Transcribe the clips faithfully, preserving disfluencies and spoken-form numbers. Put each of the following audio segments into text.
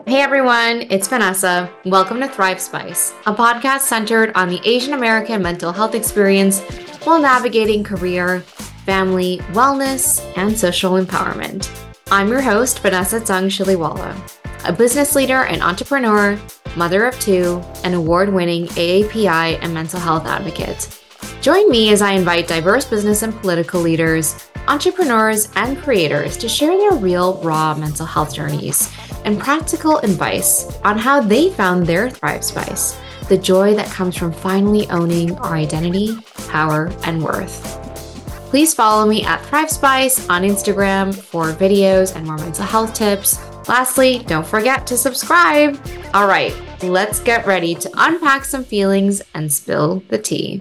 Hey everyone, it's Vanessa. Welcome to Thrive Spice, a podcast centered on the Asian American mental health experience while navigating career, family, wellness, and social empowerment. I'm your host, Vanessa Tsang Shiliwala, a business leader and entrepreneur, mother of two, and award-winning A A P I and mental health advocate. Join me as I invite diverse business and political leaders, entrepreneurs, and creators to share their real, raw mental health journeys and practical advice on how they found their Thrive Spice, the joy that comes from finally owning our identity, power, and worth. Please follow me at Thrive Spice on Instagram for videos and more mental health tips. Lastly, don't forget to subscribe. All right, let's get ready to unpack some feelings and spill the tea.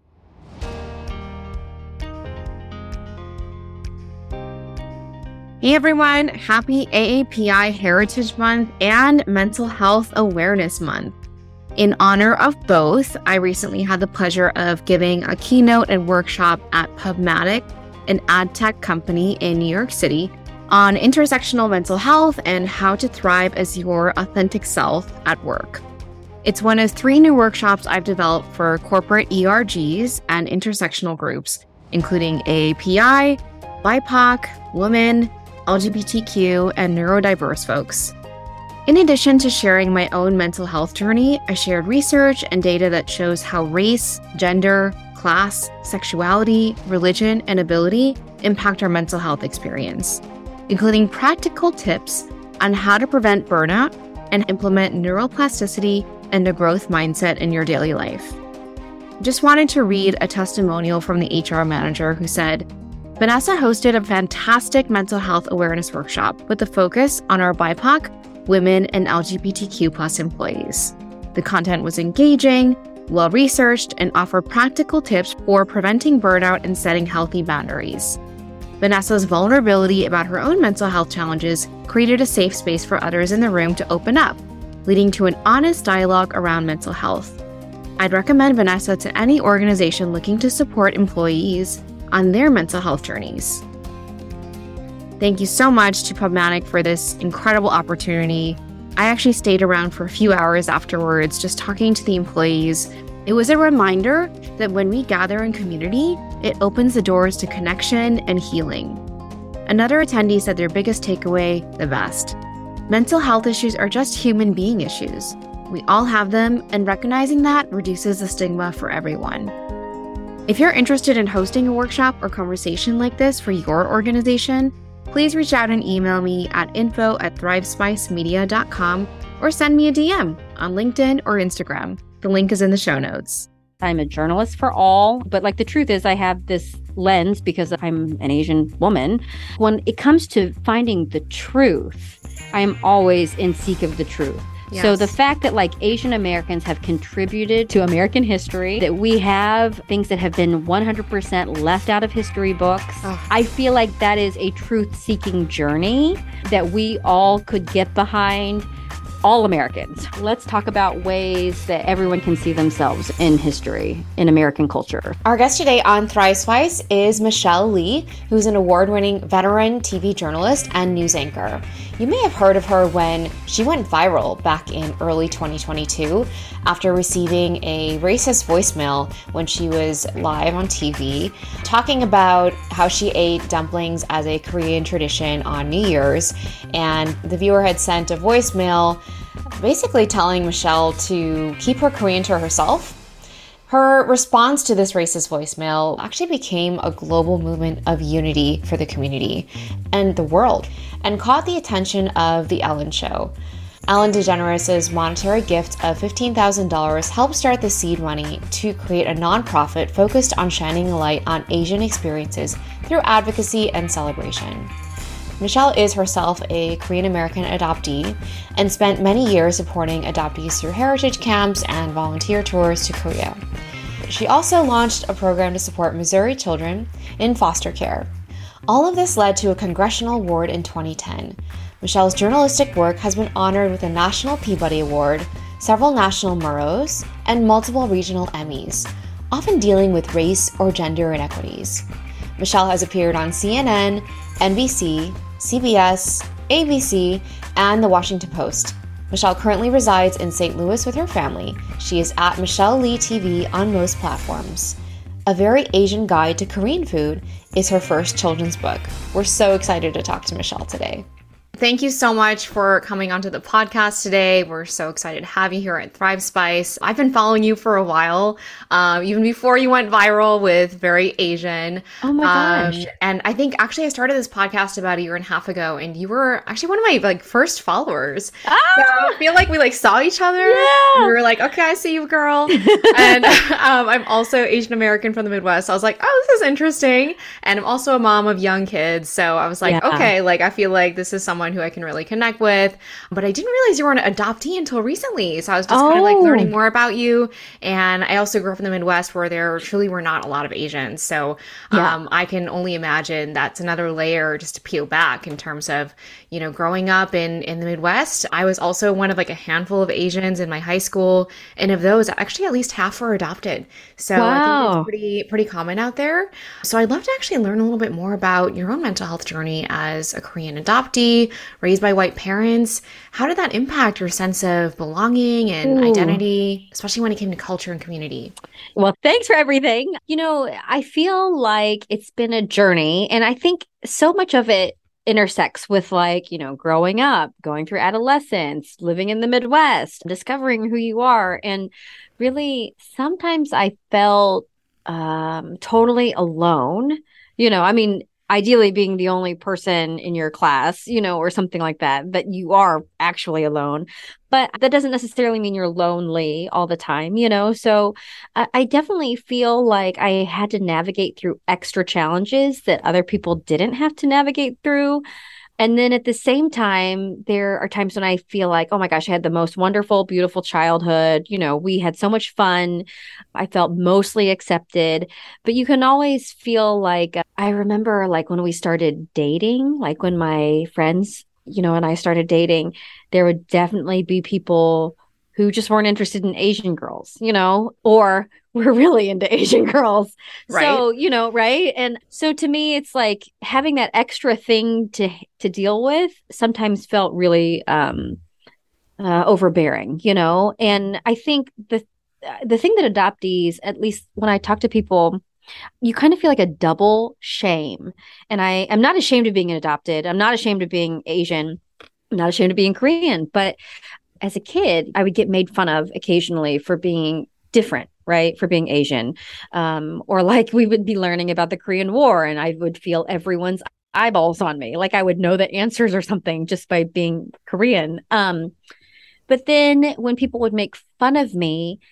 Hey everyone, happy A A P I Heritage Month and Mental Health Awareness Month. In honor of both, I recently had the pleasure of giving a keynote and workshop at PubMatic, an ad tech company in New York City, on intersectional mental health and how to thrive as your authentic self at work. It's one of three new workshops I've developed for corporate E R Gs and intersectional groups, including A A P I, B I P O C, women, L G B T Q, and neurodiverse folks. In addition to sharing my own mental health journey, I shared research and data that shows how race, gender, class, sexuality, religion, and ability impact our mental health experience, including practical tips on how to prevent burnout and implement neuroplasticity and a growth mindset in your daily life. Just wanted to read a testimonial from the H R manager who said, Vanessa hosted a fantastic mental health awareness workshop with a focus on our B I P O C, women, and L G B T Q plus employees. The content was engaging, well-researched, and offered practical tips for preventing burnout and setting healthy boundaries. Vanessa's vulnerability about her own mental health challenges created a safe space for others in the room to open up, leading to an honest dialogue around mental health. I'd recommend Vanessa to any organization looking to support employees on their mental health journeys. Thank you so much to PubMatic for this incredible opportunity. I actually stayed around for a few hours afterwards, just talking to the employees. It was a reminder that when we gather in community, it opens the doors to connection and healing. Another attendee said their biggest takeaway, the best. Mental health issues are just human being issues. We all have them, and recognizing that reduces the stigma for everyone. If you're interested in hosting a workshop or conversation like this for your organization, please reach out and email me at info at thrivespicemedia dot com or send me a D M on LinkedIn or Instagram. The link is in the show notes. I'm a journalist for all, but like the truth is I have this lens because I'm an Asian woman. When it comes to finding the truth, I am always in seek of the truth. Yes. So the fact that like Asian Americans have contributed to American history, that we have things that have been one hundred percent left out of history books, oh. I feel like that is a truth-seeking journey that we all could get behind, all Americans. Let's talk about ways that everyone can see themselves in history, in American culture. Our guest today on Thrive Spice is Michelle Lee, who's an award-winning veteran T V journalist and news anchor. You may have heard of her when she went viral back in early twenty twenty-two after receiving a racist voicemail when she was live on T V, talking about how she ate dumplings as a Korean tradition on New Year's, and the viewer had sent a voicemail basically telling Michelle to keep her Korean to herself. Her response to this racist voicemail actually became a global movement of unity for the community and the world, and caught the attention of The Ellen Show. Ellen DeGeneres' monetary gift of fifteen thousand dollars helped start the seed money to create a nonprofit focused on shining a light on Asian experiences through advocacy and celebration. Michelle is herself a Korean American adoptee and spent many years supporting adoptees through heritage camps and volunteer tours to Korea. She also launched a program to support Missouri children in foster care. All of this led to a congressional award in twenty ten. Michelle's journalistic work has been honored with a National Peabody Award, several national Murrows, and multiple regional Emmys, often dealing with race or gender inequities. Michelle has appeared on C N N, N B C, C B S, A B C, and The Washington Post. Michelle currently resides in Saint Louis with her family. She is at Michelle Lee T V on most platforms. A Very Asian Guide to Korean Food is her first children's book. We're so excited to talk to Michelle today. Thank you so much for coming onto the podcast today. We're so excited to have you here at Thrive Spice. I've been following you for a while, um, even before you went viral with Very Asian. Oh my gosh. Um, and I think actually I started this podcast about a year and a half ago, and you were actually one of my like first followers. Ah! So I feel like we like saw each other. Yeah. We were like, okay, I see you, girl. And um, I'm also Asian American from the Midwest. So I was like, oh, this is interesting. And I'm also a mom of young kids. So I was like, Yeah. okay, like I feel like this is someone who I can really connect with. But I didn't realize you were an adoptee until recently. So I was just kind of like Oh. learning more about you. And I also grew up in the Midwest where there truly were not a lot of Asians. So Yeah. um, I can only imagine that's another layer just to peel back in terms of, you know, growing up in, in the Midwest. I was also one of like a handful of Asians in my high school. And of those, actually at least half were adopted. So I think Wow. it's pretty, pretty common out there. So I'd love to actually learn a little bit more about your own mental health journey as a Korean adoptee, raised by white parents. How did that impact your sense of belonging and Ooh. identity, especially when it came to culture and community? Well, thanks for everything. You know, I feel like it's been a journey, and I think so much of it intersects with like, you know, growing up, going through adolescence, living in the Midwest, discovering who you are. And really, sometimes I felt um, totally alone. You know, I mean, ideally being the only person in your class, you know, or something like that, that you are actually alone. But that doesn't necessarily mean you're lonely all the time, you know? So I, I definitely feel like I had to navigate through extra challenges that other people didn't have to navigate through. And then at the same time, there are times when I feel like, oh my gosh, I had the most wonderful, beautiful childhood. You know, we had so much fun. I felt mostly accepted. But you can always feel like, I remember like when we started dating, like when my friends, you know, and I started dating, there would definitely be people who just weren't interested in Asian girls, you know, or were really into Asian girls. Right. So, you know, right. And so to me, it's like having that extra thing to to deal with sometimes felt really um uh, overbearing, you know. And I think the the thing that adoptees, at least when I talk to people, you kind of feel like a double shame. And I am not ashamed of being adopted. I'm not ashamed of being Asian. I'm not ashamed of being Korean. But as a kid, I would get made fun of occasionally for being different, right? For being Asian. Um, or like we would be learning about the Korean War and I would feel everyone's eyeballs on me. Like I would know the answers or something just by being Korean. Um, but then when people would make fun of me,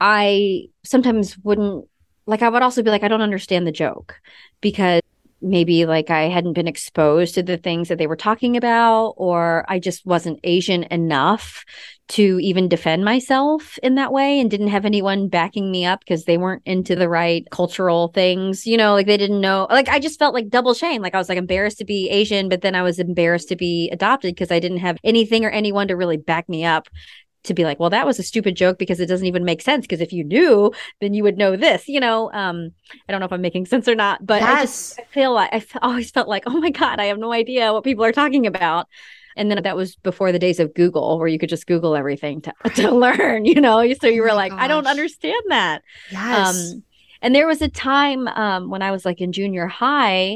I sometimes wouldn't, like I would also be like, I don't understand the joke because maybe like I hadn't been exposed to the things that they were talking about, or I just wasn't Asian enough to even defend myself in that way and didn't have anyone backing me up because they weren't into the right cultural things, you know, like they didn't know, like I just felt like double shame. Like I was like embarrassed to be Asian, but then I was embarrassed to be adopted because I didn't have anything or anyone to really back me up to be like, well, that was a stupid joke because it doesn't even make sense. Because if you knew, then you would know this, you know. Um, I don't know if I'm making sense or not, but Yes. I just I feel like I f- always felt like, oh my God, I have no idea what people are talking about. And then that was before the days of Google, where you could just Google everything to, to learn, you know. So you Oh were my like, I don't gosh. understand that. Yes. Um, and there was a time um, when I was like in junior high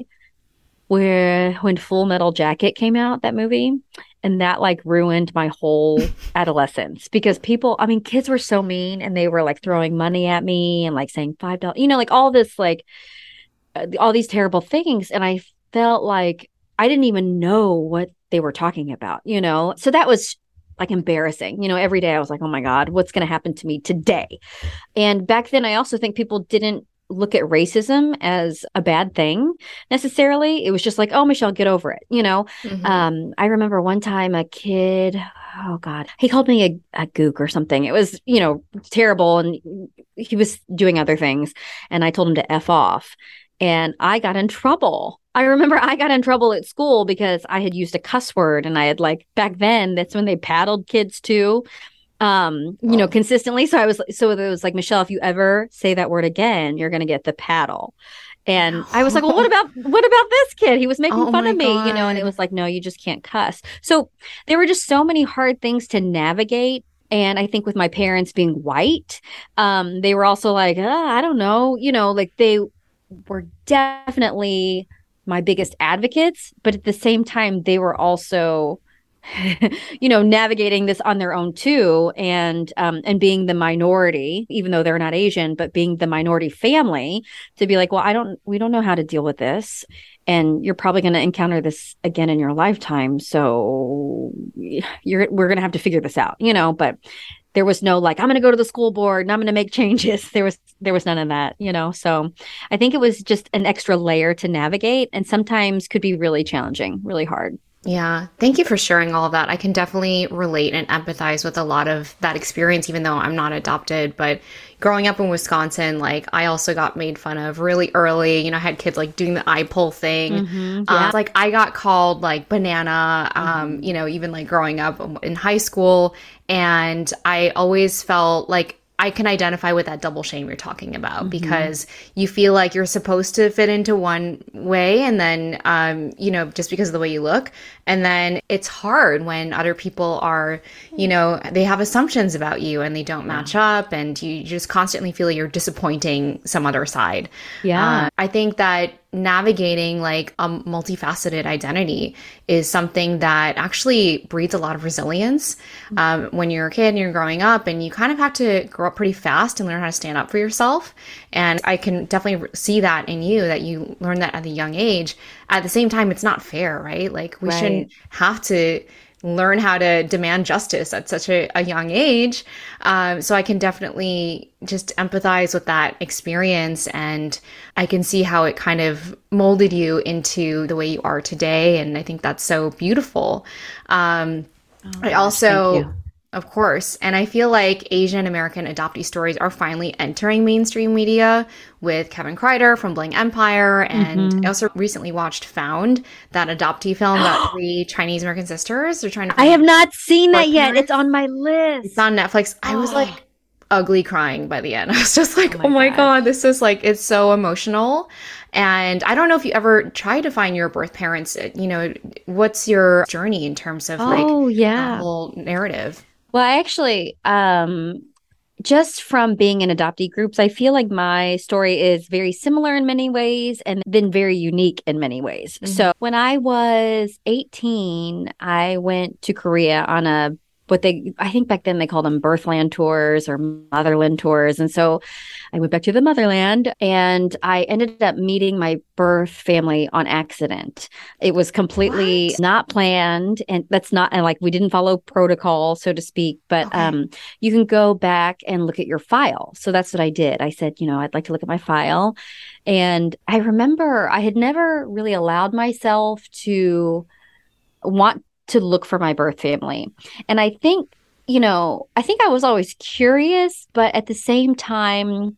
where when Full Metal Jacket came out, that movie, and that like ruined my whole adolescence because people, I mean, kids were so mean and they were like throwing money at me and like saying five dollars, you know, like all this, like uh, all these terrible things. And I felt like I didn't even know what they were talking about, you know? So that was like embarrassing. You know, every day I was like, oh my God, what's going to happen to me today? And back then, I also think people didn't look at racism as a bad thing necessarily. It was just like, oh, Michelle, get over it. You know, Mhm. um, I remember one time a kid, oh God, he called me a, a gook or something. It was, you know, terrible. And he was doing other things. And I told him to F off. And I got in trouble. I remember I got in trouble at school because I had used a cuss word. And I had like, back then, that's when they paddled kids too. Um, you know, Oh. consistently. So I was, so it was like, Michelle, if you ever say that word again, you're going to get the paddle. And I was like, well, what about what about this kid? He was making Oh fun my of me, you know, and it God. was like, no, you just can't cuss. So there were just so many hard things to navigate. And I think with my parents being white, um, they were also like, uh, I don't know, you know, like they were definitely my biggest advocates, but at the same time, they were also you know, navigating this on their own too, and um, and being the minority, even though they're not Asian, but being the minority family, to be like, well, I don't, we don't know how to deal with this, and you're probably going to encounter this again in your lifetime, so you're, we're going to have to figure this out, you know. But there was no like, I'm going to go to the school board and I'm going to make changes. There was there was none of that, you know. So I think it was just an extra layer to navigate, and sometimes could be really challenging, really hard. Yeah. Thank you for sharing all of that. I can definitely relate and empathize with a lot of that experience, even though I'm not adopted. But growing up in Wisconsin, like I also got made fun of really early. You know, I had kids like doing the eye pull thing. Mm-hmm, Uh, yeah. like I got called like banana, um, you know, even like growing up in high school. And I always felt like I can identify with that double shame you're talking about Mm-hmm. because you feel like you're supposed to fit into one way and then, um, you know, just because of the way you look. And then it's hard when other people are, you know, they have assumptions about you and they don't match up and you just constantly feel like you're disappointing some other side. Yeah. Uh, I think that navigating like a multifaceted identity is something that actually breeds a lot of resilience. Um, when you're a kid and you're growing up and you kind of have to grow up pretty fast and learn how to stand up for yourself. And I can definitely see that in you, that you learn that at a young age. At the same time, it's not fair, right? Like we Right. shouldn't have to learn how to demand justice at such a, a young age. Um, so I can definitely just empathize with that experience. And I can see how it kind of molded you into the way you are today. And I think that's so beautiful. Um, Oh, I gosh, also, thank you. of course, and I feel like Asian American adoptee stories are finally entering mainstream media with Kevin Kreider from Bling Empire. And Mhm. I also recently watched Found, that adoptee film about three Chinese American sisters. They're trying to I find have not seen that birth yet. It's parents. on my It's list. on Netflix. I was Oh. like ugly crying by the end. I was just like, Oh oh my my gosh. God, this is like, it's so emotional. And I don't know if you ever tried to find your birth parents. uh, You know, what's your journey in terms of like Oh, that yeah. whole narrative? Well, I actually, um, just from being in adoptee groups, I feel like my story is very similar in many ways and then very unique in many ways. Mhm. So when I was eighteen, I went to Korea on a what they, I think back then they called them birthland tours or motherland tours. And so I went back to the motherland and I ended up meeting my birth family on accident. It was completely What? not planned. And that's not, and like we didn't follow protocol, so to speak, but Okay. um, you can go back and look at your file. So that's what I did. I said, you know, I'd like to look at my file. And I remember I had never really allowed myself to want to look for my birth family. And I think, you know, I think I was always curious, but at the same time,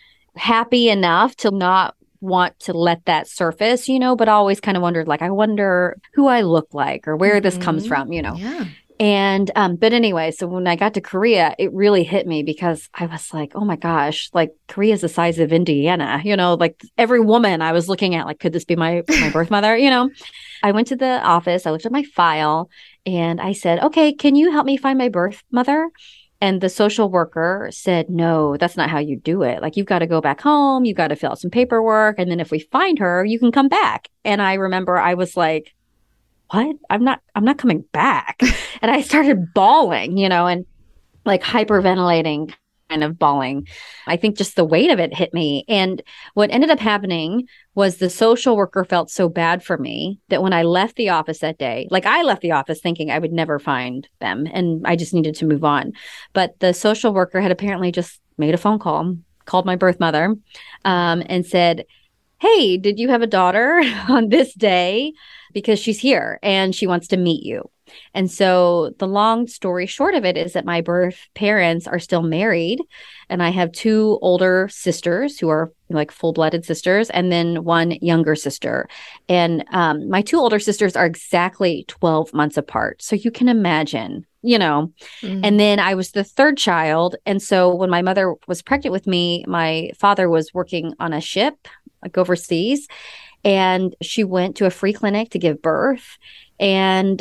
happy enough to not want to let that surface, you know, but I always kind of wondered, like, I wonder who I look like or where this comes Mhm. from, you know. Yeah. And, um, but anyway, so when I got to Korea, it really hit me because I was like, oh my gosh, like Korea is the size of Indiana, you know, like every woman I was looking at, like, could this be my, my birth mother? You know, I went to the office, I looked at my file and I said, okay, can you help me find my birth mother? And the social worker said, no, that's not how you do it. Like, you've got to go back home. You got to fill out some paperwork. And then if we find her, you can come back. And I remember I was like, what? I'm not, I'm not coming back. And I started bawling, you know, and like hyperventilating, kind of bawling. I think just the weight of it hit me. And what ended up happening was the social worker felt so bad for me that when I left the office that day, like I left the office thinking I would never find them and I just needed to move on. But the social worker had apparently just made a phone call, called my birth mother, um, and said, hey, did you have a daughter on this day? Because she's here and she wants to meet you. And so the long story short of it is that my birth parents are still married. And I have two older sisters who are like full-blooded sisters, and then one younger sister. And um, my two older sisters are exactly twelve months apart. So you can imagine, you know. Mm. And then I was the third child. And so when my mother was pregnant with me, my father was working on a ship, like overseas. And she went to a free clinic to give birth. And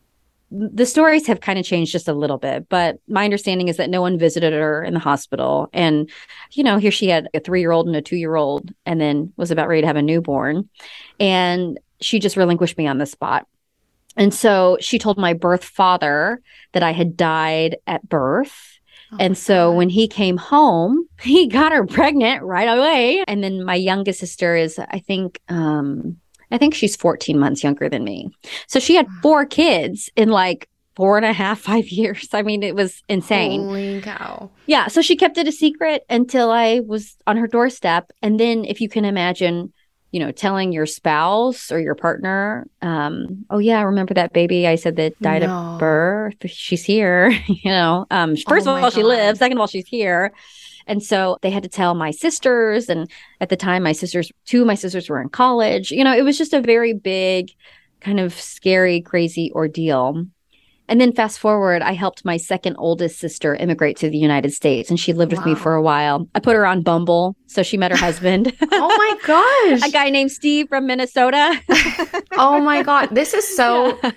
the stories have kind of changed just a little bit, but my understanding is that no one visited her in the hospital. And, you know, here she had a three-year-old and a two-year-old, and then was about ready to have a newborn. And she just relinquished me on the spot. And so she told my birth father that I had died at birth. Oh, and so God. When he came home, he got her pregnant right away. And then my youngest sister is, I think, um, I think she's fourteen months younger than me. So she had four kids in like four and a half, five years. I mean, it was insane. Holy cow. Yeah. So she kept it a secret until I was on her doorstep. And then if you can imagine, you know, telling your spouse or your partner, um, oh yeah, I remember that baby I said that died no. at birth. She's here. you know, um, first oh of all, God. She lives. Second of all, she's here. And so they had to tell my sisters. And at the time, my sisters, two of my sisters were in college. You know, it was just a very big, kind of scary, crazy ordeal. And then fast forward, I helped my second oldest sister immigrate to the United States. And she lived wow. with me for a while. I put her on Bumble. So she met her husband. Oh my gosh. A guy named Steve from Minnesota. Oh my God. This is so... Yeah.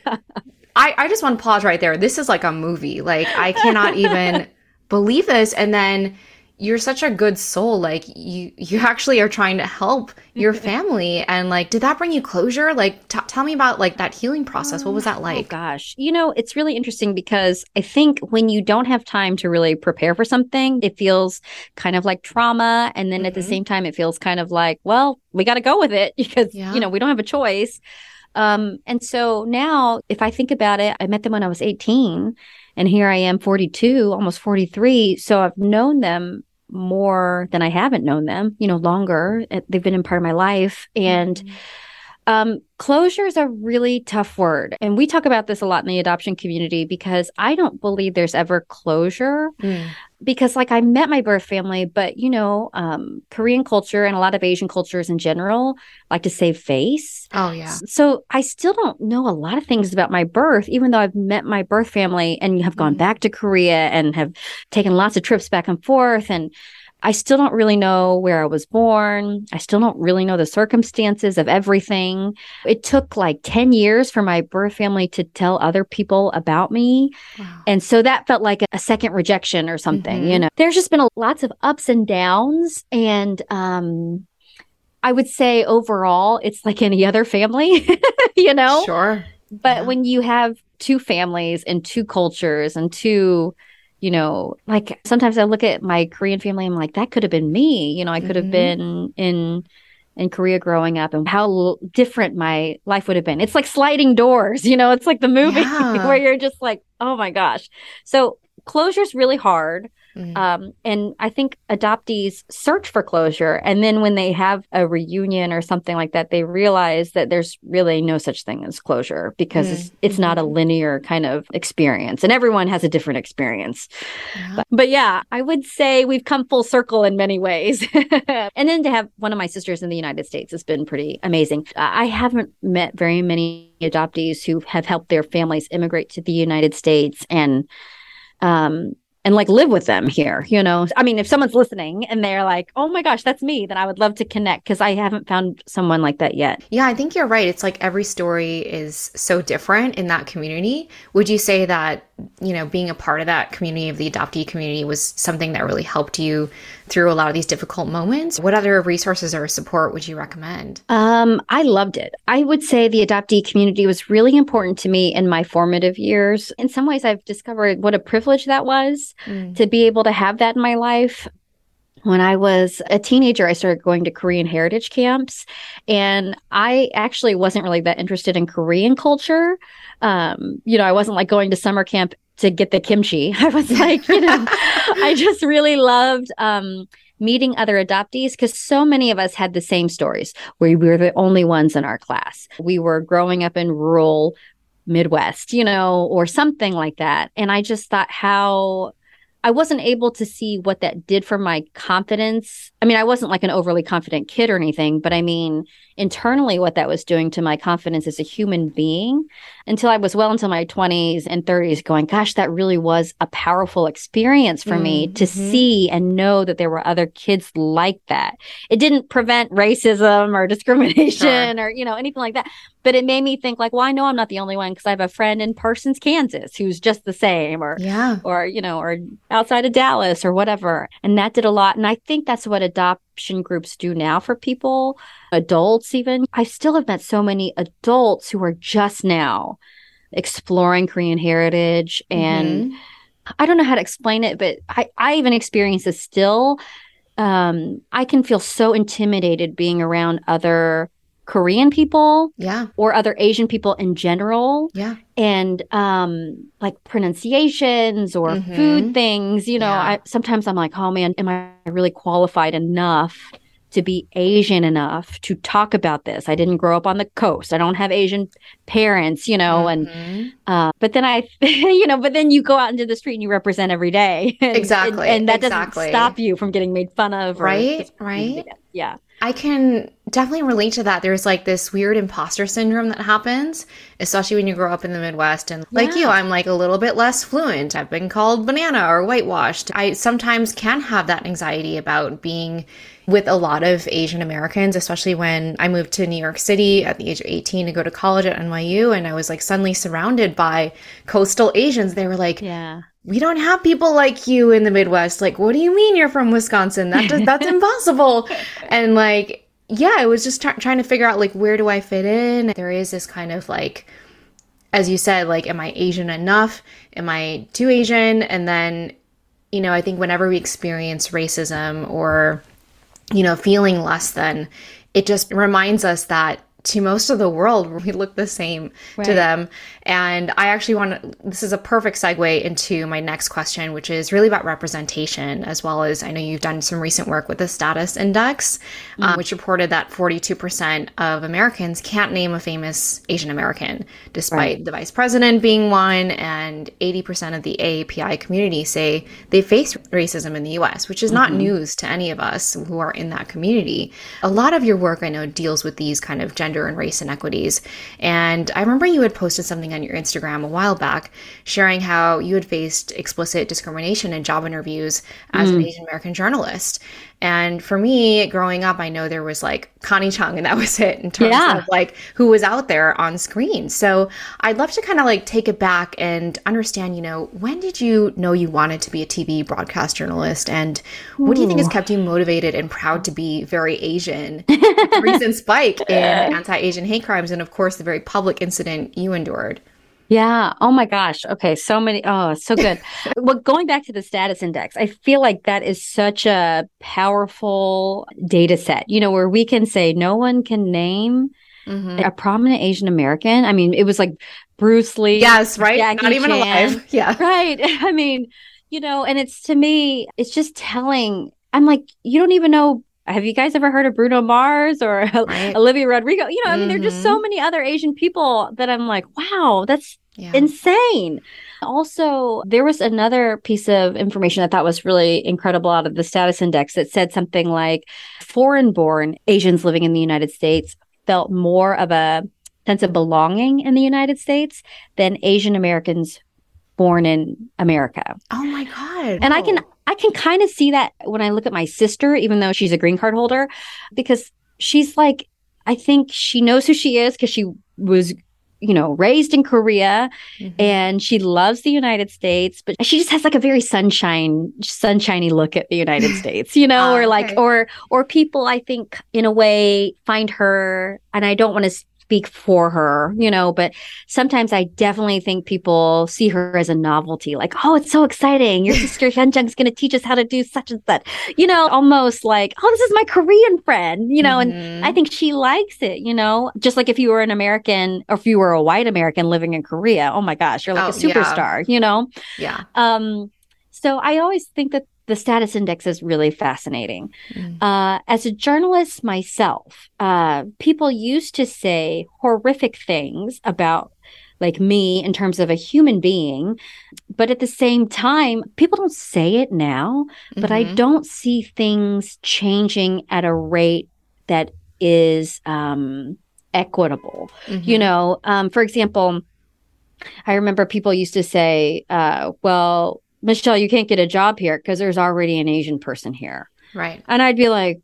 I, I just want to pause right there. This is like a movie. Like, I cannot even believe this. And then... You're such a good soul. Like you, you actually are trying to help your family. And like, did that bring you closure? Like, t- tell me about like that healing process. What was that like? Oh gosh. You know, it's really interesting because I think when you don't have time to really prepare for something, it feels kind of like trauma. And then mm-hmm. at the same time, it feels kind of like, well, we got to go with it because, yeah. you know, we don't have a choice. Um, and so now if I think about it, I met them when I was eighteen. And here I am, forty-two, almost forty-three. So I've known them more than I haven't known them, you know, longer. They've been in part of my life. And mm-hmm. um, closure is a really tough word. And we talk about this a lot in the adoption community because I don't believe there's ever closure. Mm. Because like I met my birth family, but you know, um, Korean culture and a lot of Asian cultures in general like to save face. Oh yeah. So I still don't know a lot of things about my birth, even though I've met my birth family and have gone mm. back to Korea and have taken lots of trips back and forth. And I still don't really know where I was born. I still don't really know the circumstances of everything. It took like ten years for my birth family to tell other people about me. Wow. And so that felt like a second rejection or something, mm-hmm. you know. There's just been a, lots of ups and downs. And um, I would say overall, it's like any other family, you know? Sure. But yeah. when you have two families and two cultures and two... You know, like sometimes I look at my Korean family, I'm like, that could have been me. You know, I could have mm-hmm. been in in Korea growing up and how l- different my life would have been. It's like sliding doors, you know, it's like the movie yeah. where you're just like, oh my gosh. So closure is really hard. Mm-hmm. Um, and I think adoptees search for closure. And then when they have a reunion or something like that, they realize that there's really no such thing as closure because mm-hmm. it's, it's not a linear kind of experience. And everyone has a different experience. Yeah. But, but yeah, I would say we've come full circle in many ways. And then to have one of my sisters in the United States has been pretty amazing. I haven't met very many adoptees who have helped their families immigrate to the United States and um and like live with them here, you know. I mean, if someone's listening and they're like, oh my gosh, that's me, then I would love to connect because I haven't found someone like that yet. Yeah, I think you're right. It's like every story is so different in that community. Would you say that, you know, being a part of that community, of the adoptee community, was something that really helped you through a lot of these difficult moments? What other resources or support would you recommend? Um, I loved it. I would say the adoptee community was really important to me in my formative years. In some ways, I've discovered what a privilege that was. Mm. To be able to have that in my life. When I was a teenager, I started going to Korean heritage camps, and I actually wasn't really that interested in Korean culture. Um, you know, I wasn't like going to summer camp to get the kimchi. I was like, you know, I just really loved um, meeting other adoptees because so many of us had the same stories. We were the only ones in our class. We were growing up in rural Midwest, you know, or something like that. And I just thought how I wasn't able to see what that did for my confidence. I mean, I wasn't like an overly confident kid or anything, but I mean, internally, what that was doing to my confidence as a human being until I was well into my twenties and thirties going, gosh, that really was a powerful experience for mm-hmm. me to see and know that there were other kids like that. It didn't prevent racism or discrimination sure. or, you know, anything like that. But it made me think like, well, I know I'm not the only one because I have a friend in Parsons, Kansas, who's just the same or, yeah. or, you know, or outside of Dallas or whatever. And that did a lot. And I think that's what adoption groups do now for people, adults even. I still have met so many adults who are just now exploring Korean heritage. And mm-hmm. I don't know how to explain it, but I, I even experience this still. Um, I can feel so intimidated being around other Korean people yeah or other Asian people in general yeah and um like pronunciations or mm-hmm. food things, you know. yeah. I sometimes I'm like, oh man, am I really qualified enough to be Asian enough to talk about this? I didn't grow up on the coast. I don't have Asian parents, you know, mm-hmm. and uh but then I you know but then you go out into the street and you represent every day. and, exactly and, and that exactly. doesn't stop you from getting made fun of or right right yeah I can definitely relate to that. There's like this weird imposter syndrome that happens, especially when you grow up in the Midwest. And like yeah. you, I'm like a little bit less fluent. I've been called banana or whitewashed. I sometimes can have that anxiety about being with a lot of Asian Americans, especially when I moved to New York City at the age of eighteen to go to college at N Y U. And I was like suddenly surrounded by coastal Asians. They were like, yeah. we don't have people like you in the Midwest. Like, what do you mean you're from Wisconsin? That does, that's impossible. And like, yeah, I was just t- trying to figure out like, where do I fit in? There is this kind of like, as you said, like, am I Asian enough? Am I too Asian? And then, you know, I think whenever we experience racism or, you know, feeling less than, it just reminds us that to most of the world, we look the same right. to them. And I actually want to, this is a perfect segue into my next question, which is really about representation, as well as I know you've done some recent work with the Status Index, mm-hmm. um, which reported that forty-two percent of Americans can't name a famous Asian American, despite right. the vice president being one, and eighty percent of the A A P I community say they face racism in the U S, which is mm-hmm. not news to any of us who are in that community. A lot of your work, I know, deals with these kind of gender and race inequities. And I remember you had posted something on your Instagram a while back sharing how you had faced explicit discrimination in job interviews as mm. an Asian American journalist. And for me, growing up, I know there was like Connie Chung, and that was it in terms yeah. of like who was out there on screen. So I'd love to kind of like take it back and understand, you know, when did you know you wanted to be a T V broadcast journalist? And what Ooh. do you think has kept you motivated and proud to be very Asian? The recent spike in anti-Asian hate crimes, and of course, the very public incident you endured. Yeah. Oh my gosh. Okay. So many. Oh, so good. Well, going back to the Status Index, I feel like that is such a powerful data set, you know, where we can say no one can name mm-hmm. a prominent Asian American. I mean, it was like Bruce Lee. Yes. Right. Jackie Not even Chan. alive. Yeah. Right. I mean, you know, and it's to me, it's just telling. I'm like, you don't even know. Have you guys ever heard of Bruno Mars or right. Olivia Rodrigo? You know, I mean, mm-hmm. there are just so many other Asian people that I'm like, wow, that's yeah. insane. Also, there was another piece of information I thought was really incredible out of the Status Index that said something like foreign-born Asians living in the United States felt more of a sense of belonging in the United States than Asian Americans born in America. Oh my God. And oh. I can I can kind of see that when I look at my sister, even though she's a green card holder, because she's like, I think she knows who she is because she was, you know, raised in Korea mm-hmm. and she loves the United States, but she just has like a very sunshine, sunshiny look at the United States, you know, uh, or like, okay. or, or people I think in a way find her, and I don't want to speak for her, you know, but sometimes I definitely think people see her as a novelty, like, oh, it's so exciting. Your sister Hyunjung's going to teach us how to do such and such, you know, almost like, oh, this is my Korean friend, you know, mm-hmm. and I think she likes it, you know, just like if you were an American or if you were a white American living in Korea, oh my gosh, you're like oh, a superstar, yeah. you know? Yeah. Um, so I always think that the Status Index is really fascinating. Mm. Uh, as a journalist myself, uh, people used to say horrific things about like me in terms of a human being. But at the same time, people don't say it now, but mm-hmm. I don't see things changing at a rate that is um, equitable. Mm-hmm. You know, um, for example, I remember people used to say, uh, well, Michelle, you can't get a job here because there's already an Asian person here. Right. And I'd be like,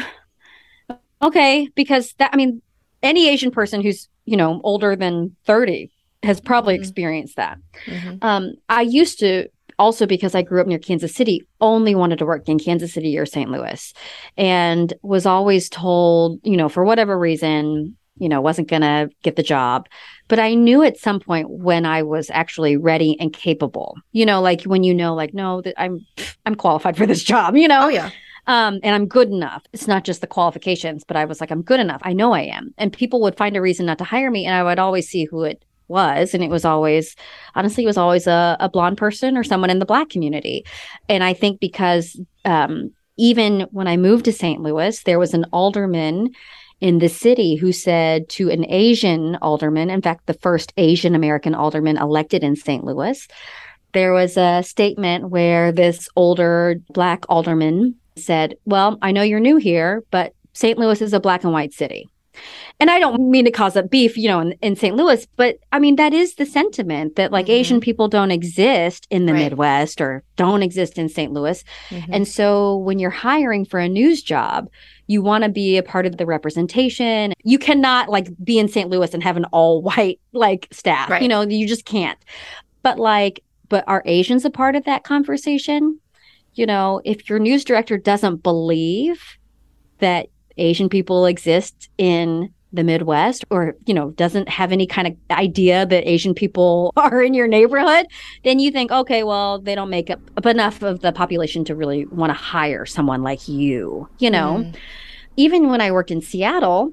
okay, because that, I mean, any Asian person who's, you know, older than thirty has probably mm-hmm. experienced that. Mm-hmm. Um, I used to also, because I grew up near Kansas City, only wanted to work in Kansas City or Saint Louis, and was always told, you know, for whatever reason, you know, wasn't going to get the job. But I knew at some point when I was actually ready and capable, you know, like when you know, like, no, that I'm, I'm qualified for this job, you know? Oh, yeah. Um, and I'm good enough. It's not just the qualifications, but I was like, I'm good enough. I know I am. And people would find a reason not to hire me. And I would always see who it was. And it was always, honestly, it was always a, a blonde person or someone in the Black community. And I think because um, even when I moved to Saint Louis, there was an alderman in the city who said to an Asian alderman, in fact, the first Asian American alderman elected in Saint Louis, there was a statement where this older Black alderman said, well, I know you're new here, but Saint Louis is a Black and white city. And I don't mean to cause up beef, you know, in, in Saint Louis, but I mean, that is the sentiment that like mm-hmm. Asian people don't exist in the right. Midwest or don't exist in Saint Louis. Mm-hmm. And so when you're hiring for a news job, you want to be a part of the representation. You cannot like be in Saint Louis and have an all white like staff, right. you know, you just can't. But like, but are Asians a part of that conversation? You know, if your news director doesn't believe that Asian people exist in the Midwest, or, you know, doesn't have any kind of idea that Asian people are in your neighborhood, then you think, okay, well, they don't make up enough of the population to really want to hire someone like you, you know? Mm. Even when I worked in Seattle,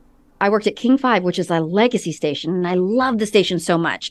I worked at King five, which is a legacy station, and I love the station so much.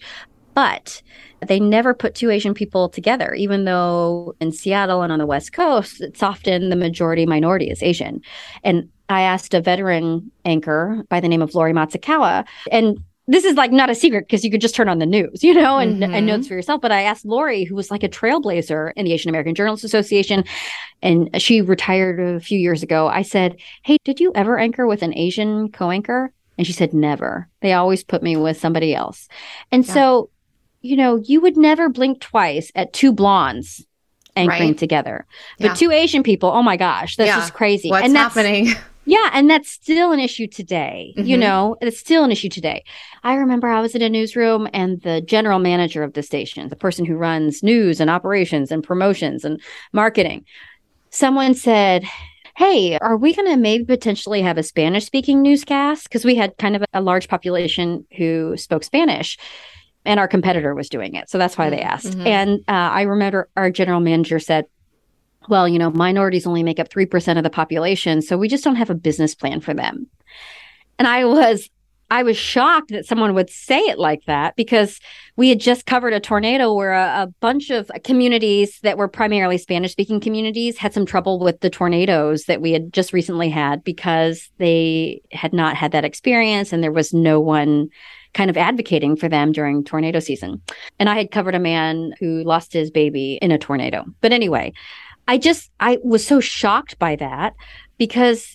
But they never put two Asian people together, even though in Seattle and on the West Coast, it's often the majority minority is Asian. And I asked a veteran anchor by the name of Lori Matsukawa, and this is like not a secret because you could just turn on the news, you know, and, mm-hmm. and notes for yourself. But I asked Lori, who was like a trailblazer in the Asian American Journalists Association, and she retired a few years ago. I said, hey, did you ever anchor with an Asian co-anchor? And she said, never. They always put me with somebody else. And yeah. so, you know, you would never blink twice at two blondes anchoring right. together. But yeah. two Asian people, oh my gosh, that's yeah. just crazy. What's and that's, happening? Yeah, and that's still an issue today. Mm-hmm. You know, it's still an issue today. I remember I was in a newsroom and the general manager of the station, the person who runs news and operations and promotions and marketing, someone said, hey, are we going to maybe potentially have a Spanish-speaking newscast? Because we had kind of a large population who spoke Spanish. And our competitor was doing it. So that's why they asked. Mm-hmm. And uh, I remember our general manager said, well, you know, minorities only make up three percent of the population. So we just don't have a business plan for them. And I was, I was shocked that someone would say it like that, because we had just covered a tornado where a, a bunch of communities that were primarily Spanish speaking communities had some trouble with the tornadoes that we had just recently had, because they had not had that experience and there was no one kind of advocating for them during tornado season. And I had covered a man who lost his baby in a tornado. But anyway, I just, I was so shocked by that, because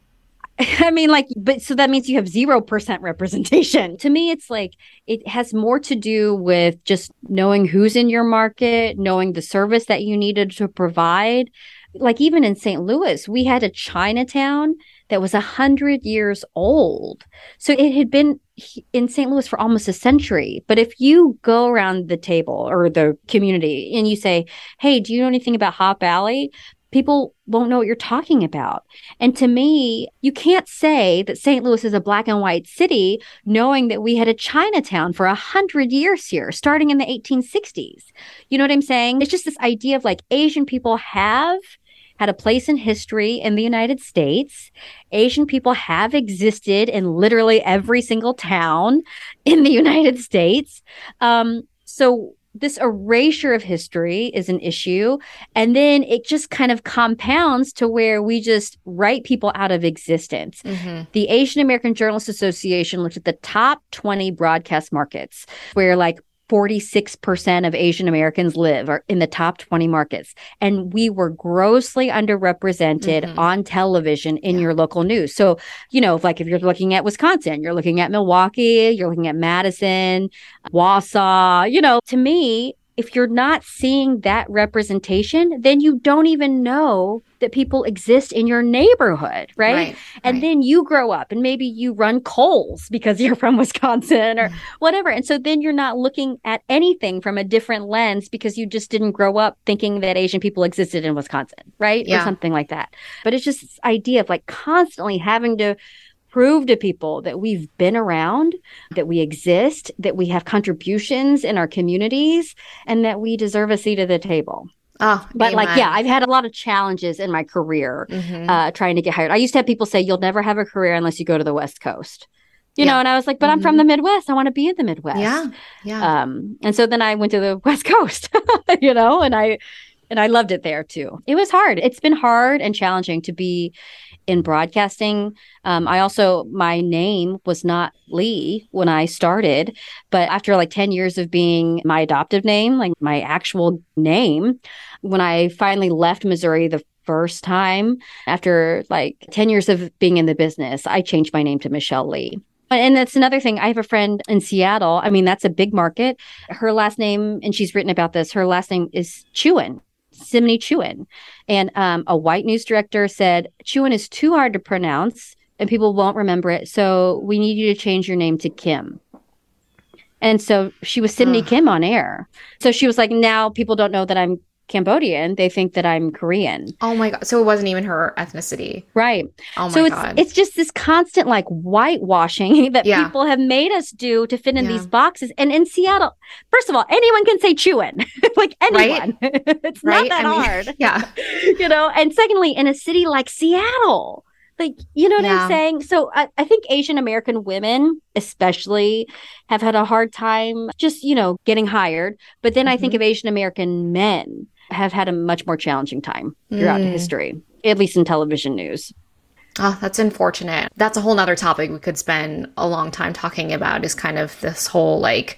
I mean, like, but so that means you have zero percent representation. To me, it's like, it has more to do with just knowing who's in your market, knowing the service that you needed to provide. Like even in Saint Louis, we had a Chinatown that was a hundred years old. So it had been in Saint Louis for almost a century. But if you go around the table or the community and you say, hey, do you know anything about Hop Alley? People won't know what you're talking about. And to me, you can't say that Saint Louis is a Black and white city knowing that we had a Chinatown for a hundred years here, starting in the eighteen sixties. You know what I'm saying? It's just this idea of like Asian people have had a place in history in the United States. Asian people have existed in literally every single town in the United States. Um, so this erasure of history is an issue. And then it just kind of compounds to where we just write people out of existence. Mm-hmm. The Asian American Journalists Association looked at the top twenty broadcast markets where like forty-six percent of Asian Americans live or in the top twenty markets. And we were grossly underrepresented mm-hmm. on television in yeah. your local news. So, you know, like if you're looking at Wisconsin, you're looking at Milwaukee, you're looking at Madison, Wausau, you know, to me, if you're not seeing that representation, then you don't even know that people exist in your neighborhood, right? right and right. then you grow up and maybe you run Kohl's because you're from Wisconsin or whatever. And so then you're not looking at anything from a different lens because you just didn't grow up thinking that Asian people existed in Wisconsin, right? Yeah. Or something like that. But it's just this idea of like constantly having to prove to people that we've been around, that we exist, that we have contributions in our communities, and that we deserve a seat at the table. Oh, but amen. like, yeah, I've had a lot of challenges in my career mm-hmm. uh, trying to get hired. I used to have people say, you'll never have a career unless you go to the West Coast. You yeah. know, and I was like, but mm-hmm. I'm from the Midwest. I want to be in the Midwest. Yeah. Yeah. Um, and so then I went to the West Coast, you know, and I, and I loved it there too. It was hard. It's been hard and challenging to be in broadcasting. Um, I also, my name was not Lee when I started, but after like ten years of being my adoptive name, like my actual name, when I finally left Missouri the first time, after like ten years of being in the business, I changed my name to Michelle Lee. And that's another thing. I have a friend in Seattle. I mean, that's a big market. Her last name, and she's written about this, her last name is Chewin. Simney Chewin. And um, a white news director said, Chewin is too hard to pronounce and people won't remember it. So we need you to change your name to Kim. And so she was Simney uh. Kim on air. So she was like, now people don't know that I'm Cambodian. They think that I'm Korean. Oh my God. So it wasn't even her ethnicity. Right. Oh my so it's, God. It's just this constant like whitewashing that yeah. people have made us do to fit in yeah. these boxes. And in Seattle, first of all, anyone can say Chewin. Like anyone. Right? It's right? not that I mean, hard. Yeah. You know, and secondly, in a city like Seattle, like, you know what yeah. I'm saying? So I, I think Asian American women, especially, have had a hard time just, you know, getting hired. But then mm-hmm. I think of Asian American men have had a much more challenging time throughout mm. history, at least in television news. Oh, that's unfortunate. That's a whole nother topic we could spend a long time talking about, is kind of this whole like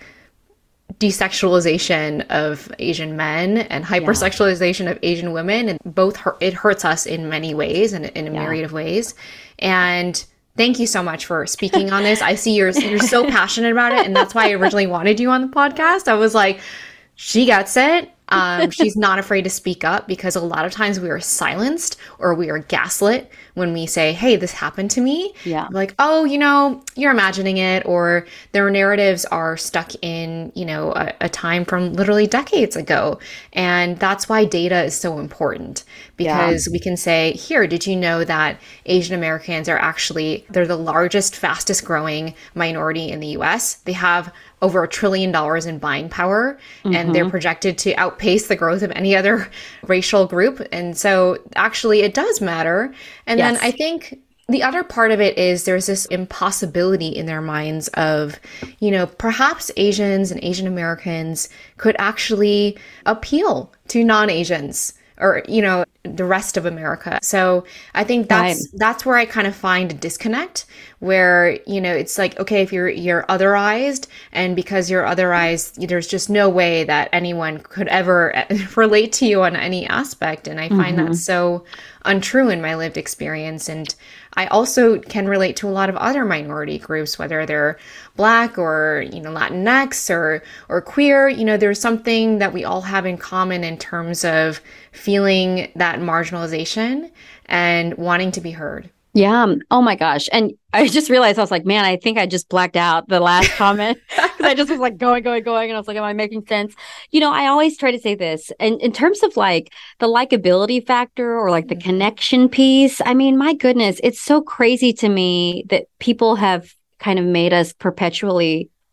desexualization of Asian men and hypersexualization yeah. of Asian women. And both hurt, it hurts us in many ways and in a yeah. myriad of ways. And thank you so much for speaking on this. I see you're, you're so passionate about it. And that's why I originally wanted you on the podcast. I was like, she gets it. Um, she's not afraid to speak up, because a lot of times we are silenced or we are gaslit when we say, hey, this happened to me. Yeah. Like, oh, you know, you're imagining it, or their narratives are stuck in, you know, a, a time from literally decades ago. And that's why data is so important, because yeah. we can say, here, did you know that Asian Americans are actually, they're the largest, fastest growing minority in the U S. They have over a trillion dollars in buying power, mm-hmm. and they're projected to outpace the growth of any other racial group. And so actually it does matter. And yes. then I think the other part of it is there's this impossibility in their minds of, you know, perhaps Asians and Asian Americans could actually appeal to non-Asians, or, you know, the rest of America. So I think that's right. that's where I kind of find a disconnect, where, you know, it's like, okay, if you're you're otherized, and because you're otherized, there's just no way that anyone could ever relate to you on any aspect. And I find mm-hmm. that so untrue in my lived experience. And I also can relate to a lot of other minority groups, whether they're Black or, you know, Latinx or or queer. You know, there's something that we all have in common in terms of feeling that marginalization and wanting to be heard. Yeah. Oh my gosh. And I just realized, I was like, man, I think I just blacked out the last comment, because I just was like going, going, going. And I was like, am I making sense? You know, I always try to say this, and in terms of like the likability factor or like the connection piece, I mean, my goodness, it's so crazy to me that people have kind of made us perpetually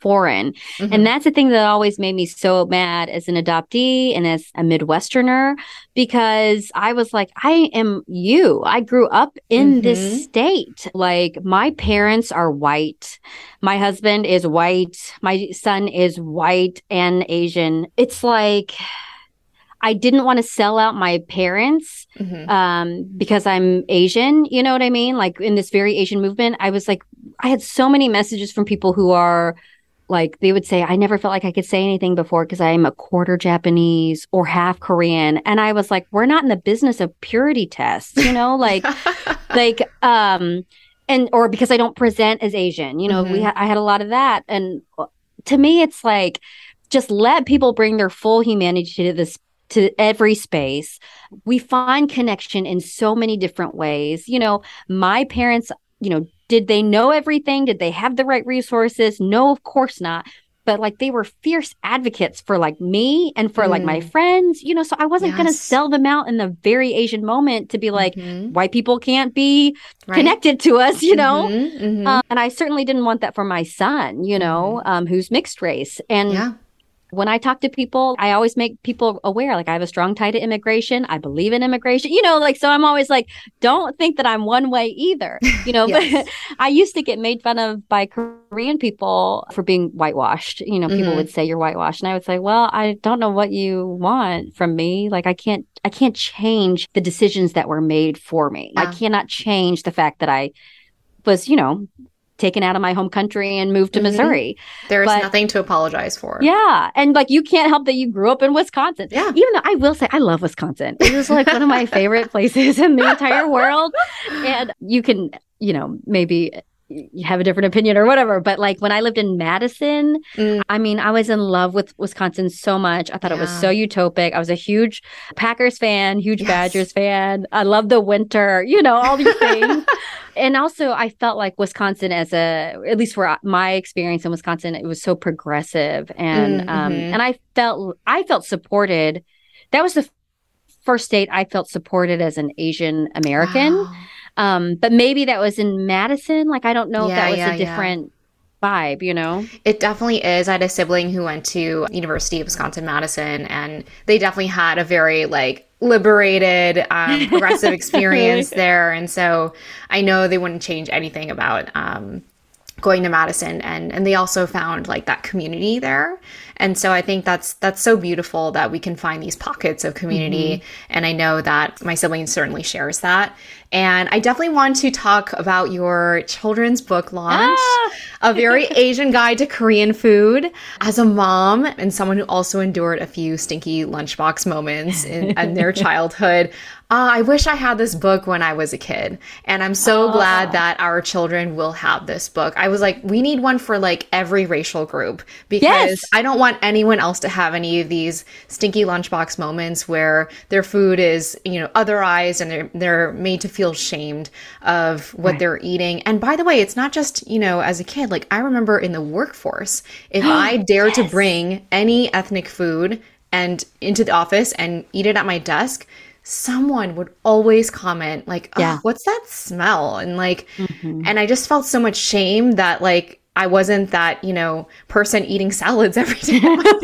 foreign. Mhm. And that's the thing that always made me so mad as an adoptee and as a Midwesterner, because I was like, I am you. I grew up in Mhm. this state. Like, my parents are white. My husband is white. My son is white and Asian. It's like, I didn't want to sell out my parents Mhm. um, because I'm Asian. You know what I mean? Like, in this very Asian movement, I was like, I had so many messages from people who are like, they would say, I never felt like I could say anything before because I'm a quarter Japanese or half Korean. And I was like, we're not in the business of purity tests, you know, like, like, um, and, or because I don't present as Asian, you know, we, Mhm. ha- I had a lot of that. And to me, it's like, just let people bring their full humanity to this, to every space. We find connection in so many different ways. You know, my parents, you know, did they know everything? Did they have the right resources? No, of course not. But like, they were fierce advocates for like me and for like my Mm. friends, you know, so I wasn't going to Yes. sell them out in the very Asian moment to be like, Mhm. white people can't be Right. connected to us, you know? Mhm. Mhm. Um, and I certainly didn't want that for my son, you know, Mhm. um, who's mixed race. And Yeah. when I talk to people, I always make people aware, like, I have a strong tie to immigration. I believe in immigration, you know, like, so I'm always like, don't think that I'm one way either, you know, Yes. but I used to get made fun of by Korean people for being whitewashed. You know, people Mhm. would say you're whitewashed. And I would say, well, I don't know what you want from me. Like, I can't, I can't change the decisions that were made for me. I Yeah. cannot change the fact that I was, you know, taken out of my home country and moved to Mhm. Missouri. There's But nothing to apologize for. yeah. And like, you can't help that you grew up in Wisconsin. Yeah. Even though I will say I love Wisconsin. It is like one of my favorite places in the entire world. And you can, you know, maybe you have a different opinion or whatever. But like, when I lived in Madison, Mm. I mean, I was in love with Wisconsin so much. I thought it was Yeah. so utopic. I was a huge Packers fan, huge Yes. Badgers fan. I love the winter, you know, all these things. And also, I felt like Wisconsin, as a, at least for my experience in Wisconsin, it was so progressive, and Mm, um, mhm. and I felt I felt supported. That was the first state I felt supported as an Asian American. Wow. Um, but maybe that was in Madison. Like, I don't know if Yeah, that was yeah, a yeah. different vibe, you know? It definitely is. I had a sibling who went to University of Wisconsin-Madison, and they definitely had a very like liberated, um, progressive experience there. And so I know they wouldn't change anything about um, going to Madison, and and they also found like that community there. And so I think that's that's so beautiful that we can find these pockets of community. Mm-hmm. And I know that my sibling certainly shares that. And I definitely want to talk about your children's book launch, Ah! A Very Asian Guide to Korean Food. As a mom and someone who also endured a few stinky lunchbox moments in, in their childhood, uh, I wish I had this book when I was a kid. And I'm so Oh. glad that our children will have this book. I was like, we need one for like every racial group, because Yes. I don't want anyone else to have any of these stinky lunchbox moments where their food is, you know, otherized, and they're they're made to feel shamed of what Right. they're eating. And by the way, it's not just, you know, as a kid. Like, I remember in the workforce, if I dare to Yes. bring any ethnic food and into the office and eat it at my desk, someone would always comment like, oh, Yeah. what's that smell? And like, Mhm. and I just felt so much shame that like I wasn't that, you know, person eating salads every day.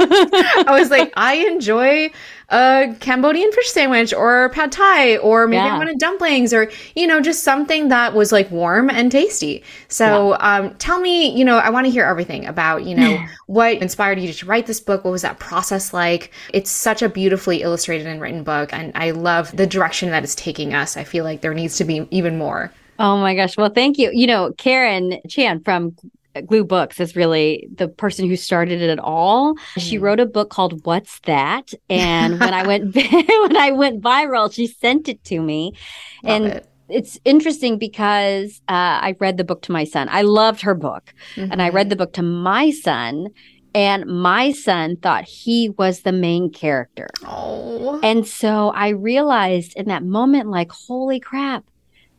I was like, I enjoy a Cambodian fish sandwich or pad thai, or maybe Yeah. I wanted dumplings, or, you know, just something that was like warm and tasty. So um, tell me, you know, I want to hear everything about, you know, what inspired you to write this book? What was that process like? It's such a beautifully illustrated and written book, and I love the direction that it's taking us. I feel like there needs to be even more. Oh my gosh. Well, thank you. You know, Karen Chan from Glue Books is really the person who started it all. She Mm. wrote a book called What's That? And when I went when I went viral, she sent it to me. Love and it. it's interesting because uh, I read the book to my son. I loved her book. And I Mhm. read the book to my son, and my son thought he was the main character. Oh. And so I realized in that moment, like, holy crap.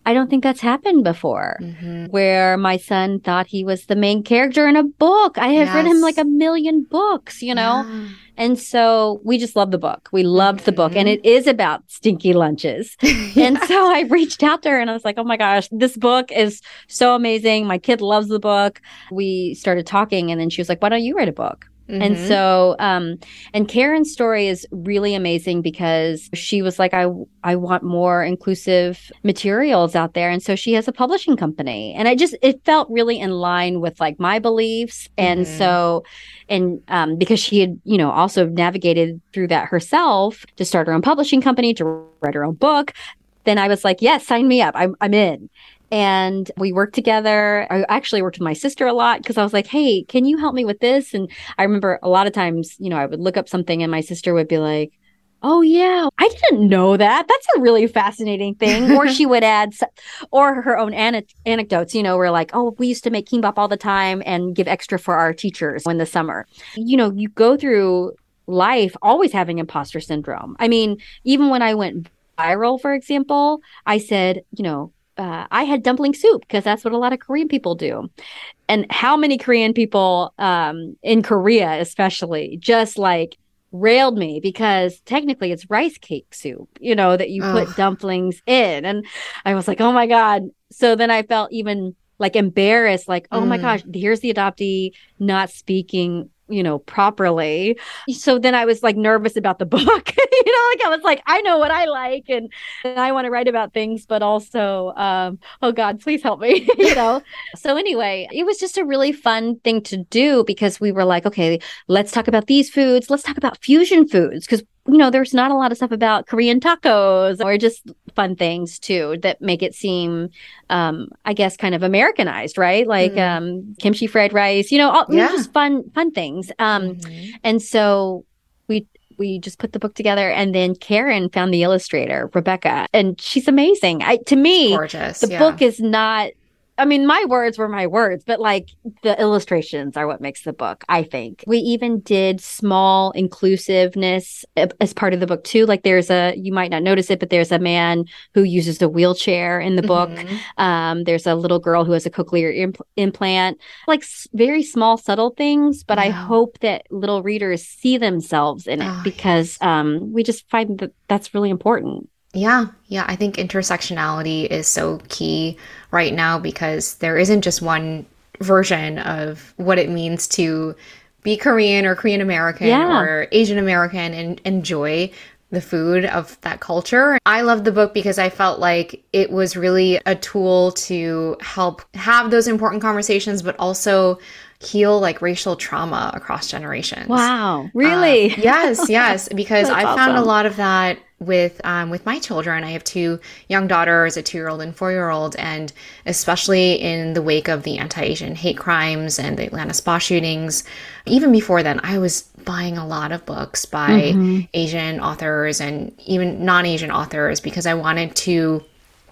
I don't think that's happened before, mm-hmm. where my son thought he was the main character in a book. I have yes. read him like a million books, you know? Yeah. And so we just loved the book. We loved mm-hmm. the book. And it is about stinky lunches. yes. And so I reached out to her and I was like, oh my gosh, this book is so amazing. My kid loves the book. We started talking and then she was like, why don't you write a book? Mm-hmm. And so, um, and Karen's story is really amazing because she was like, I, I want more inclusive materials out there. And so she has a publishing company. And I just, it felt really in line with like my beliefs. And mm-hmm. so, and um, because she had, you know, also navigated through that herself to start her own publishing company, to write her own book, then I was like, yes, sign me up. I'm, I'm in. And we worked together. I actually worked with my sister a lot because I was like, hey, can you help me with this? And I remember a lot of times, you know, I would look up something and my sister would be like, oh, yeah, I didn't know that. That's a really fascinating thing. Or she would add, or her own an- anecdotes, you know, where like, oh, we used to make kimbap all the time and give extra for our teachers in the summer. You know, you go through life always having imposter syndrome. I mean, even when I went viral, for example, I said, you know, Uh, I had dumpling soup because that's what a lot of Korean people do. And how many Korean people um, in Korea, especially, just like railed me because technically it's rice cake soup, you know, that you Ugh. put dumplings in. And I was like, oh my God. So then I felt even like embarrassed, like, oh mm. my gosh, here's the adoptee not speaking, you know, properly. So then I was like nervous about the book, you know, like I was like, I know what I like and, and I want to write about things, but also, um, oh God, please help me, you know? So anyway, it was just a really fun thing to do because we were like, okay, let's talk about these foods. Let's talk about fusion foods because, you know, there's not a lot of stuff about Korean tacos or just fun things too that make it seem, um, I guess, kind of Americanized, right? Like mm. um, kimchi fried rice, you know, all, yeah. just fun, fun things. Um, mm-hmm. And so we we just put the book together, and then Karen found the illustrator, Rebecca, and she's amazing. I, to me, gorgeous. The yeah. book is not. I mean, my words were my words, but like the illustrations are what makes the book, I think. We even did small inclusiveness as part of the book too. Like there's a, you might not notice it, but there's a man who uses a wheelchair in the book. Mm-hmm. Um, there's a little girl who has a cochlear impl- implant, like s- very small, subtle things. But yeah. I hope that little readers see themselves in it oh, because yes. um, we just find that that's really important. Yeah, yeah. I think intersectionality is so key right now because there isn't just one version of what it means to be Korean or Korean American yeah. or Asian American and enjoy the food of that culture. I loved the book because I felt like it was really a tool to help have those important conversations, but also heal like racial trauma across generations. Wow. Really? Uh, yes, yes. Because I awesome. found a lot of that with um, with my children. I have two young daughters, a two-year-old and four-year-old, and especially in the wake of the anti-Asian hate crimes and the Atlanta spa shootings, even before then, I was buying a lot of books by mm-hmm. Asian authors and even non-Asian authors because I wanted to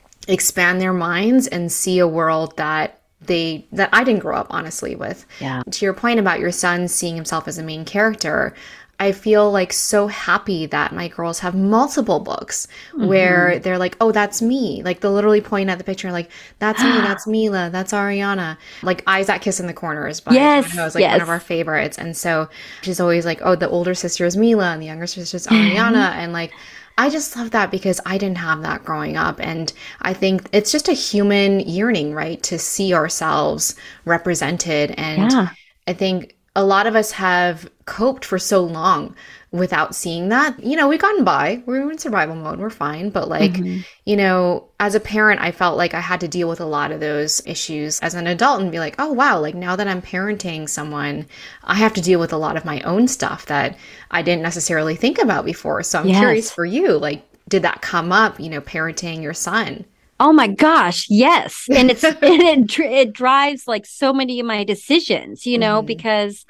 expand their minds and see a world that they that I didn't grow up honestly with. Yeah. To your point about your son seeing himself as a main character, I feel like so happy that my girls have multiple books mm-hmm. where they're like, oh, that's me. Like they'll literally point at the picture like, that's me, that's Mila, that's Ariana. Like Eyes That Kiss in the Corners by yes, Joanne Ho is like yes. one of our favorites. And so she's always like, oh, the older sister is Mila and the younger sister is Ariana. And like, I just love that because I didn't have that growing up. And I think it's just a human yearning, right? To see ourselves represented. And yeah. I think a lot of us have coped for so long without seeing that. You know, we've gotten by. We're in survival mode. We're fine. But like, mm-hmm. you know, as a parent, I felt like I had to deal with a lot of those issues as an adult and be like, oh, wow, like now that I'm parenting someone, I have to deal with a lot of my own stuff that I didn't necessarily think about before. So I'm yes. curious for you, like, did that come up, you know, parenting your son? Oh my gosh, yes. And it's and it it drives like so many of my decisions, you know, mm-hmm. because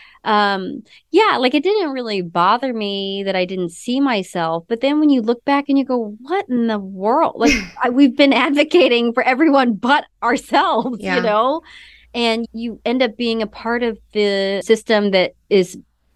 um yeah, like it didn't really bother me that I didn't see myself, but then when you look back and you go, what in the world? Like I, we've been advocating for everyone but ourselves, yeah. you know? And you end up being a part of the system that is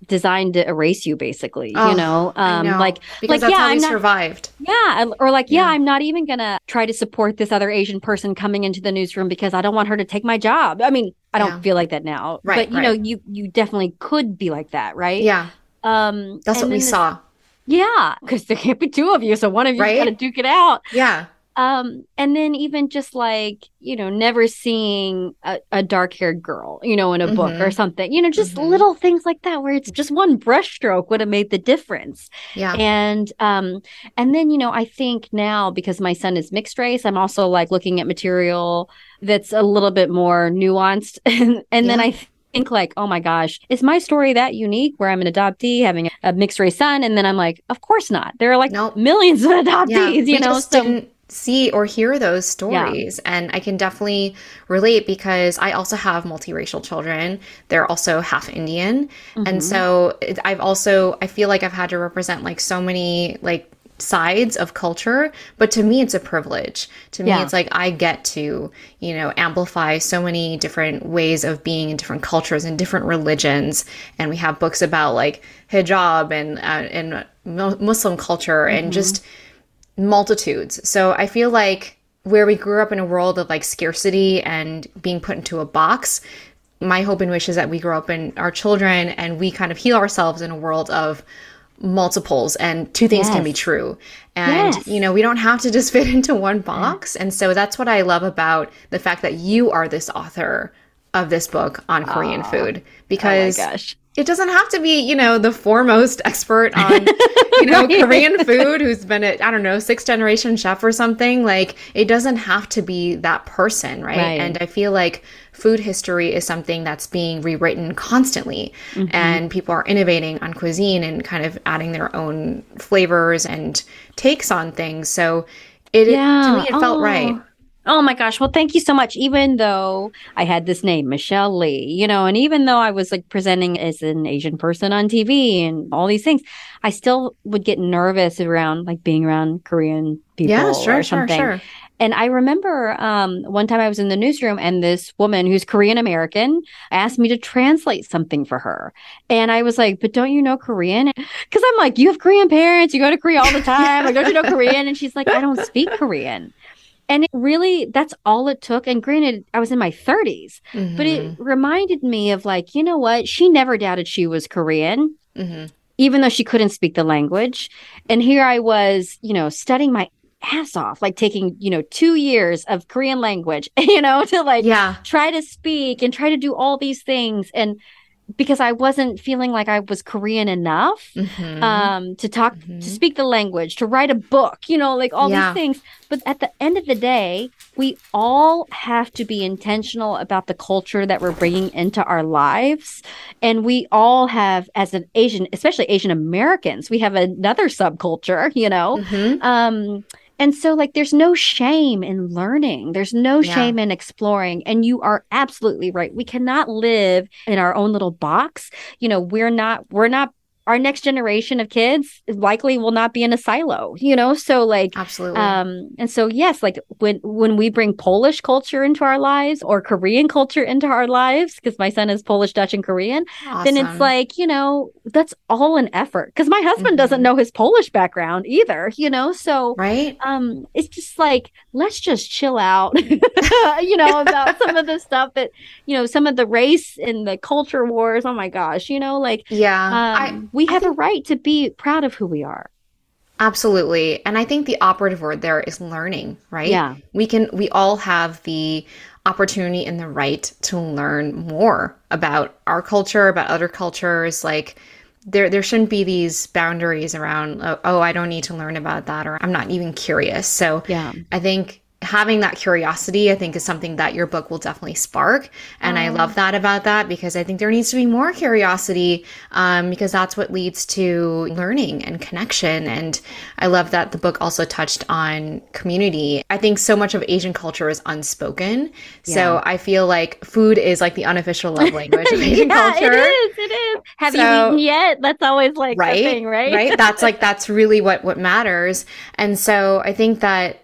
designed to erase you, basically, Oh, you know, I um, know. like, Because like, that's yeah, how we I'm not, survived. yeah, or like, yeah, Yeah. I'm not even gonna try to support this other Asian person coming into the newsroom because I don't want her to take my job. I mean, I don't Yeah. feel like that now, Right, but you right. know, you you definitely could be like that, right? Yeah. Um, That's and what we then this, saw. yeah, because there can't be two of you, so one of you's got to Right? duke it out. Yeah. Um, and then even just like, you know, never seeing a, a dark-haired girl, you know, in a book or Mm-hmm. something, you know, just Mm-hmm. little things like that where it's just one brushstroke would have made the difference. Yeah. And um, and then, you know, I think now because my son is mixed race, I'm also like looking at material that's a little bit more nuanced. And and then Yeah. I think like, oh my gosh, is my story that unique where I'm an adoptee having a, a mixed race son? And then I'm like, of course not. There are like Nope. millions of adoptees, Yeah. you We know, just so didn't see or hear those yeah. stories. And I can definitely relate because I also have multiracial children. They're also half Indian. And Mhm. so it- I've also, I feel like I've had to represent like so many like sides of culture, but to me it's a privilege. To me Yeah. it's like I get to, you know, amplify so many different ways of being in different cultures and different religions. And we have books about like hijab and uh, and Mu- Muslim culture and Mhm. just multitudes. So I feel like where we grew up in a world of like scarcity and being put into a box, my hope and wish is that we grow up in our children and we kind of heal ourselves in a world of multiples and two things can be Yes. true. And, Yes. you know, we don't have to just fit into one box. And so that's what I love about the fact that you are this author of this book on Korean food, because Oh my gosh. it doesn't have to be, you know, the foremost expert on, you know, Right. Korean food who's been a, I don't know, sixth generation chef or something. Like, it doesn't have to be that person, right? Right. And I feel like food history is something that's being rewritten constantly. And people are innovating on cuisine and kind of adding their own flavors and takes on things. So it, Yeah. to me, it felt Oh. right. Oh my gosh. Well, thank you so much. Even though I had this name, Michelle Lee, you know, and even though I was like presenting as an Asian person on T V and all these things, I still would get nervous around like being around Korean people Yeah, sure, or sure, something. sure. And I remember um, one time I was in the newsroom and this woman who's Korean American asked me to translate something for her. And I was like, but don't you know Korean? Because I'm like, you have Korean parents, you go to Korea all the time. Like, don't you know Korean? And she's like, I don't speak Korean. And it really, that's all it took. And granted, I was in my thirties, but it reminded me of like, you know what? She never doubted she was Korean, Mm-hmm. even though she couldn't speak the language. And here I was, you know, studying my ass off, like taking, you know, two years of Korean language, you know, to like Yeah. try to speak and try to do all these things. And because I wasn't feeling like I was Korean enough Mhm. um, to talk, Mhm. to speak the language, to write a book, you know, like all Yeah. these things. But at the end of the day, we all have to be intentional about the culture that we're bringing into our lives. And we all have, as an Asian, especially Asian Americans, we have another subculture, you know. Mhm. Um, and so, like, there's no shame in learning. There's no Yeah. shame in exploring. And you are absolutely right. We cannot live in our own little box. You know, we're not, we're not, our next generation of kids likely will not be in a silo, you know? So, like, Absolutely. um, and so, yes, like when, when we bring Polish culture into our lives or Korean culture into our lives, because my son is Polish, Dutch, and Korean, then it's Awesome. like, you know, that's all an effort. Because my husband Mhm. doesn't know his Polish background either, you know? So, Right? um, it's just like, let's just chill out, you know, about some of the stuff that, you know, some of the race and the culture wars. Oh my gosh, you know, like, Yeah. um, we I have a think- right to be proud of who we are. Absolutely. And I think the operative word there is learning, right? Yeah. We can, we all have the opportunity and the right to learn more about our culture, about other cultures. Like, there, there shouldn't be these boundaries around, oh, oh, I don't need to learn about that, or I'm not even curious. So Yeah. I think having that curiosity, I think, is something that your book will definitely spark. And I love that about that, because I think there needs to be more curiosity, um, because that's what leads to learning and connection. And I love that the book also touched on community. I think so much of Asian culture is unspoken. So Yeah. I feel like food is like the unofficial love language of Asian yeah, culture. it is. It is. Have you So- eaten yet? That's always like Right, the thing, right? right. That's like, that's really what, what matters. And so I think that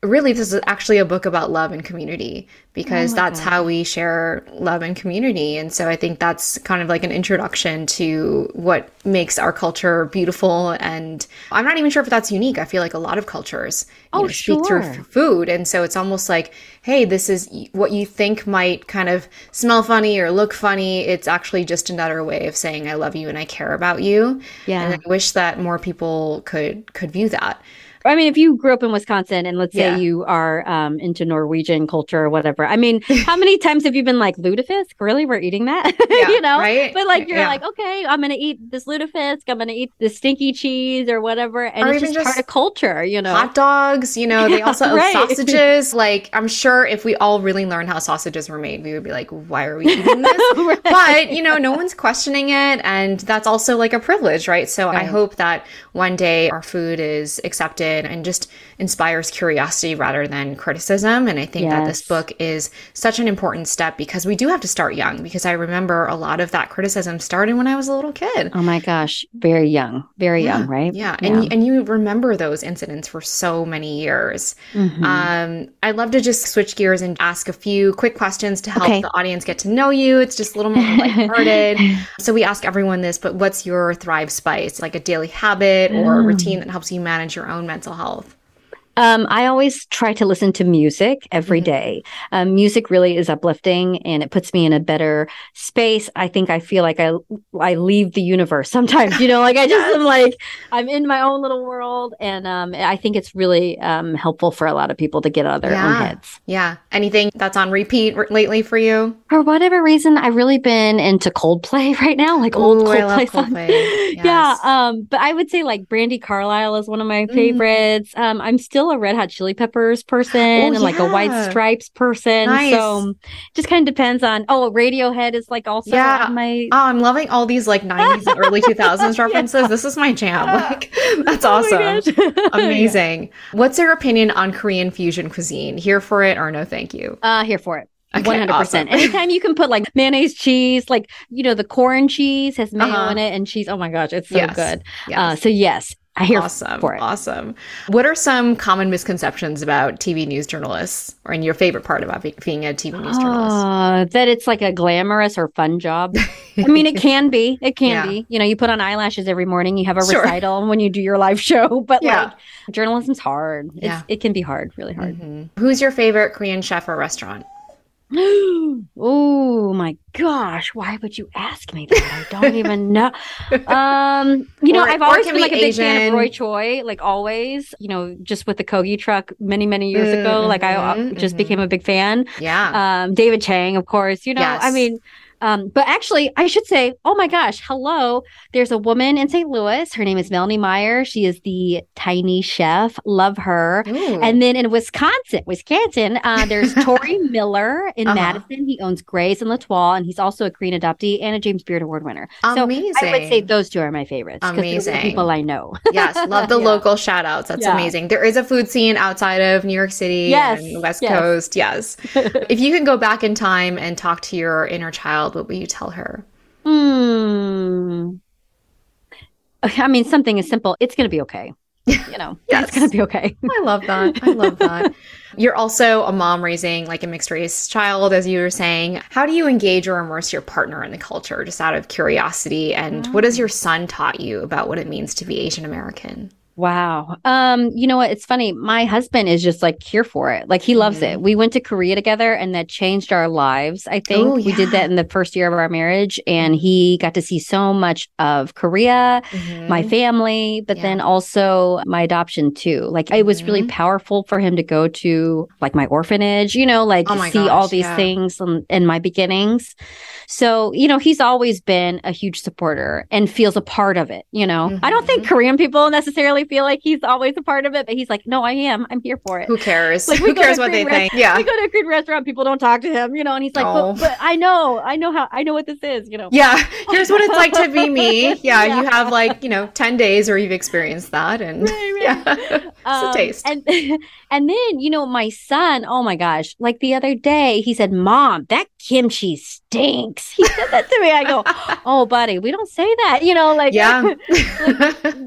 really, this is actually a book about love and community, because Oh my that's God. how we share love and community. And so I think that's kind of like an introduction to what makes our culture beautiful. And I'm not even sure if that's unique. I feel like a lot of cultures, you Oh, know, speak through sure. f- food. And so it's almost like, hey, this is y- what you think might kind of smell funny or look funny. It's actually just another way of saying I love you and I care about you. Yeah. And I wish that more people could could view that. I mean, if you grew up in Wisconsin and let's say Yeah. you are um, into Norwegian culture or whatever, I mean, how many times have you been like, lutefisk? Really? We're eating that? Yeah, you know? right? But like, you're Yeah. like, okay, I'm going to eat this lutefisk. I'm going to eat this stinky cheese or whatever. And Or it's even just, part just of culture, you know? Hot dogs, you know, they Yeah, also owe right. sausages. Like, I'm sure if we all really learned how sausages were made, we would be like, why are we eating this? Right. But, you know, no one's questioning it. And that's also like a privilege, right? So I Right. hope that one day our food is accepted and just inspires curiosity rather than criticism. And I think that this Yes. book is such an important step, because we do have to start young, because I remember a lot of that criticism started when I was a little kid. Oh my gosh. Very young. Very Yeah, young, right? Yeah. And, and you remember those incidents for so many years. Mhm. Um, I'd love to just switch gears and ask a few quick questions to help Okay. the audience get to know you. It's just a little more lighthearted. So we ask everyone this, but what's your Thrive Spice? Like a daily habit or a routine that helps you manage your own mental health? Um, I always try to listen to music every Mhm. day. Um, music really is uplifting and it puts me in a better space. I think I feel like I I leave the universe sometimes, you know, like I just am like I'm in my own little world, and um, I think it's really um, helpful for a lot of people to get out of their own Yeah. heads. Yeah. Anything that's on repeat r- lately for you? For whatever reason, I've really been into Coldplay right now, like old Ooh, I love Coldplay songs. Coldplay. Yeah, Yes. um, but I would say like Brandy Carlisle is one of my Mm. favorites. Um, I'm still a Red Hot Chili Peppers person Oh, and like a White yeah. Stripes person. Nice. So just kind of depends on. Oh, Radiohead is like also Yeah. on my. Oh, I'm loving all these like nineties and early two thousands references. This is my jam. Like, that's Oh my awesome. gosh. Amazing. What's your opinion on Korean fusion cuisine? Here for it or no thank you? Uh, here for it. Okay, one hundred percent. awesome. Anytime you can put like mayonnaise, cheese, like, you know, the corn cheese has mayo Uh-huh. in it and cheese. Oh my gosh, it's so Yes. good. Yes. Uh, so yes, I hear awesome. for it. Awesome. What are some common misconceptions about T V news journalists, or in your favorite part about be- being a T V news journalist? Uh, that it's like a glamorous or fun job. I mean, it can be. It can Yeah. be. You know, you put on eyelashes every morning, you have a Sure. recital when you do your live show, but Yeah. like journalism's hard. It's, Yeah. It can be hard, really hard. Mhm. Who's your favorite Korean chef or restaurant? Oh my gosh, why would you ask me that? I don't even know. Um, you know, Or- I've or it always can been be like a big fan Asian. of Roy Choi, like always, you know, just with the Kogi truck many, many years ago. Like I uh, Mhm, just mhm. became a big fan. Yeah. Um, David Chang, of course, you know, I Yes. mean, um, but actually, I should say, oh my gosh, hello. There's a woman in Saint Louis. Her name is Melanie Meyer. She is the tiny chef. Love her. Ooh. And then in Wisconsin, Wisconsin, uh, there's Tori Miller in Uh-huh. Madison. He owns Grace and L'Etoile, and he's also a Korean adoptee and a James Beard Award winner. So Amazing. I would say those two are my favorites. 'cause they're the Amazing. people I know. Yes, love the Yeah. local shout outs. That's Yeah. amazing. There is a food scene outside of New York City Yes, and the West yes. Coast. Yes. If you could go back in time and talk to your inner child, what would you tell her? Hmm. I mean, something as simple. It's going to be okay. You know, Yes. it's going to be okay. I love that. I love that. You're also a mom raising like a mixed race child, as you were saying. How do you engage or immerse your partner in the culture just out of curiosity? And what has your son taught you about what it means to be Asian American? Wow. Um, you know what? It's funny. My husband is just like here for it. Like he loves Mhm. it. We went to Korea together and that changed our lives. I think Oh, we did yeah. that in the first year of our marriage and he got to see so much of Korea, Mhm. my family, but Yeah. then also my adoption too. Like it was really Mhm. powerful for him to go to like my orphanage, you know, like Oh my see all gosh, these yeah. things in, in my beginnings. So, you know, he's always been a huge supporter and feels a part of it, you know. I don't think Mhm. Korean people necessarily feel like he's always a part of it, but he's like, no, I am. I'm here for it. Who cares? Like, we Who go to cares what they Korean think? Yeah. We go to a Korean restaurant, people don't talk to him, you know, and he's like, Oh. but, but I know, I know how, I know what this is, you know. Yeah, here's what it's like to be me. Yeah, Yeah. you have like, you know, ten days where you've experienced that. And Right, yeah, right. it's a Um, taste. And and then, you know, my son, oh my gosh, like the other day, he said, Mom, that kimchi stinks. He said that to me. I go, oh, buddy, we don't say that. You know, like, Yeah. like, you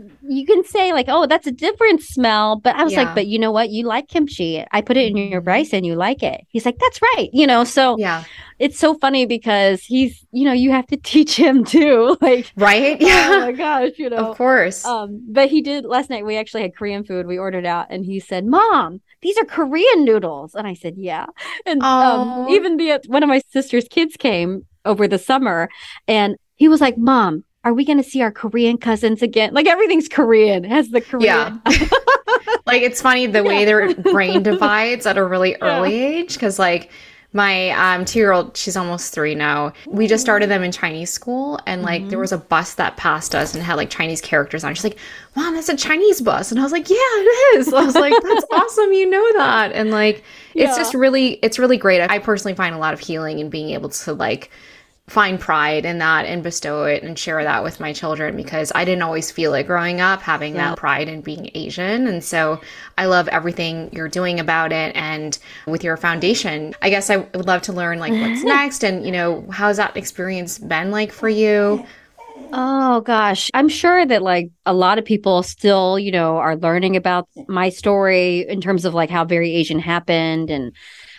can say like, oh, that's a different smell. But I was Yeah. like, but you know what? You like kimchi. I put it in your rice and you like it. He's like, that's right. You know, so Yeah. it's so funny because he's, you know, you have to teach him too. Like, Right? Yeah. oh my gosh, you know. Of course. Um, but he did last night. We actually had Korean food. We ordered out, and he said, "Mom, these are Korean noodles." And I said, "Yeah." And um, Oh. even the one of my sister's kids came over the summer, and he was like, "Mom, are we going to see our Korean cousins again?" Like everything's Korean, it has the Korean. Yeah. Like it's funny the way their brain divides at a really early age, because like my um, two-year-old, she's almost three now. We just started them in Chinese school, and like mm-hmm. there was a bus that passed us and had like Chinese characters on it. She's like, "Mom, that's a Chinese bus," and I was like, "Yeah, it is." I was like, "That's awesome, you know that." And like it's yeah. just really, it's really great. I personally find a lot of healing in being able to like find pride in that and bestow it and share that with my children, because I didn't always feel it growing up, having yeah. that pride in being Asian. And so I love everything you're doing about it. And with your foundation, I guess I would love to learn like what's next, and, you know, how's that experience been like for you? Oh gosh, I'm sure that like a lot of people still, you know, are learning about my story in terms of like how Very Asian happened, and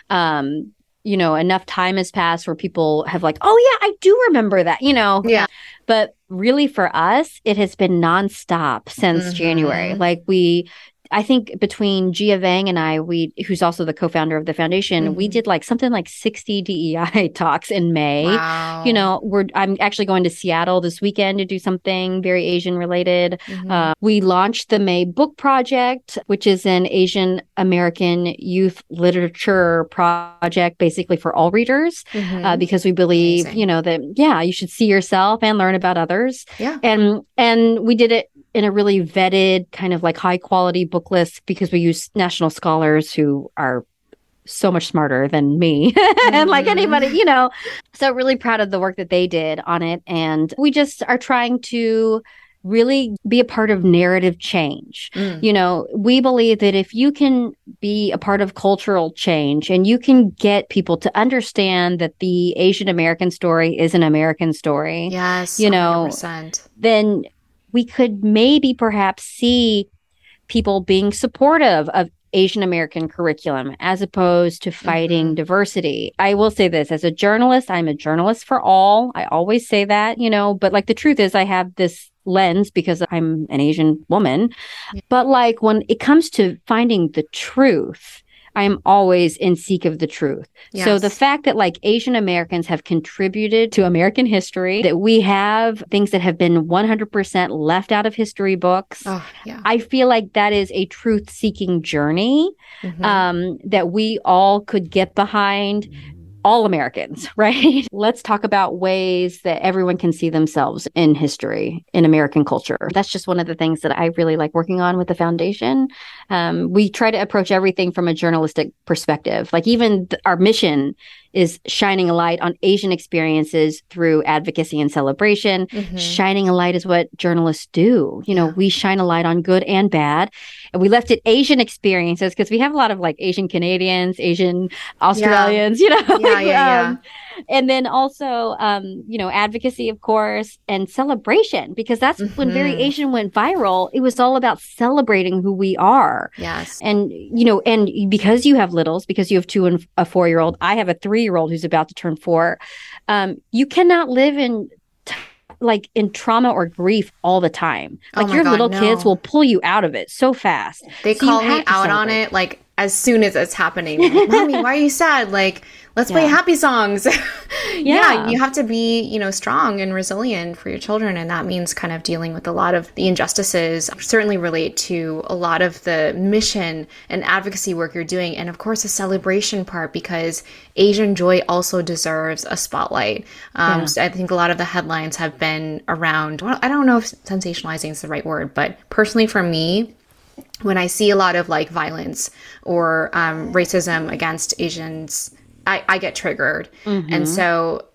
um you know, enough time has passed where people have like, oh yeah, I do remember that, you know. Yeah. But really for us, it has been nonstop since mm-hmm. January. Like we, I think between Gia Vang and I, we, who's also the co-founder of the foundation, mm-hmm. we did like something like sixty D E I talks in May. Wow. You know, we're, I'm actually going to Seattle this weekend to do something very Asian related. Mm-hmm. Uh, we launched the May Book Project, which is an Asian American youth literature project, basically for all readers, mm-hmm. uh, because we believe, Amazing. you know, that, yeah, you should see yourself and learn about others. Yeah. And, and we did it in a really vetted kind of like high quality book list, because we use national scholars who are so much smarter than me mm-hmm. and like anybody, you know. So really proud of the work that they did on it. And we just are trying to really be a part of narrative change. Mm. You know, we believe that if you can be a part of cultural change and you can get people to understand that the Asian American story is an American story, yes, you know, one hundred percent. Then we could maybe perhaps see people being supportive of Asian American curriculum as opposed to fighting mm-hmm. diversity. I will say this, as a journalist, I'm a journalist for all. I always say that, you know, but like the truth is I have this lens because I'm an Asian woman. Yeah. But like when it comes to finding the truth, I'm always in seek of the truth. Yes. So the fact that like Asian Americans have contributed to American history, that we have things that have been one hundred percent left out of history books, oh, yeah. I feel like that is a truth-seeking journey mm-hmm. um, that we all could get behind. All Americans, right? Let's talk about ways that everyone can see themselves in history, in American culture. That's just one of the things that I really like working on with the foundation. Um, we try to approach everything from a journalistic perspective. Like even th- our mission is shining a light on Asian experiences through advocacy and celebration. Mm-hmm. Shining a light is what journalists do. You know, yeah. we shine a light on good and bad. And we left it Asian experiences because we have a lot of like Asian Canadians, Asian Australians, yeah. you know. Yeah, yeah, um, yeah. And then also, um, you know, advocacy, of course, and celebration, because that's mm-hmm. when Very Asian went viral. It was all about celebrating who we are. Yes. And, you know, and because you have littles, because you have two and a four-year-old, I have a three-year-old who's about to turn four. Um, you cannot live in t- like in trauma or grief all the time. Like oh your God, little no. kids will pull you out of it so fast. They so call me out on it like as soon as it's happening. Like, Mommy, why are you sad? Like, let's yeah. play happy songs. yeah. yeah, you have to be, you know, strong and resilient for your children. And that means kind of dealing with a lot of the injustices. Certainly relate to a lot of the mission and advocacy work you're doing. And of course, the celebration part, because Asian joy also deserves a spotlight. Um, yeah. So I think a lot of the headlines have been around, well, I don't know if sensationalizing is the right word, but personally for me, when I see a lot of like violence or um, racism against Asians, I, I get triggered. Mm-hmm. And so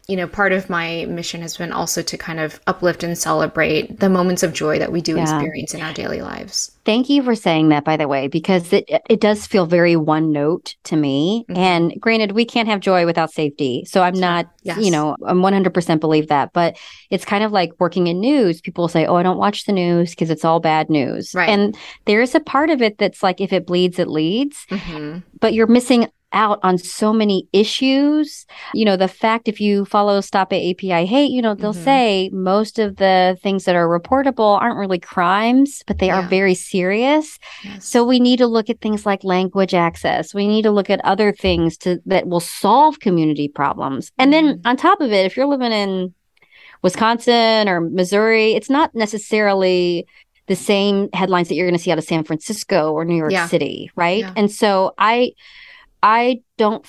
you know, part of my mission has been also to kind of uplift and celebrate the moments of joy that we do yeah. experience in our daily lives. Thank you for saying that, by the way, because it it does feel very one note to me. Mm-hmm. And granted, we can't have joy without safety. So I'm not, yes. you know, I'm one hundred percent believe that. But it's kind of like working in news. People say, oh, I don't watch the news because it's all bad news. Right. And there's a part of it that's like, if it bleeds, it leads. Mm-hmm. But you're missing out on so many issues. You know, the fact if you follow Stop A A P I Hate, you know, they'll mm-hmm. say most of the things that are reportable aren't really crimes, but they yeah. are very serious. Yes. So we need to look at things like language access. We need to look at other things to that will solve community problems. And mm-hmm. then on top of it, if you're living in Wisconsin or Missouri, it's not necessarily the same headlines that you're going to see out of San Francisco or New York yeah. City, right? Yeah. And so I I don't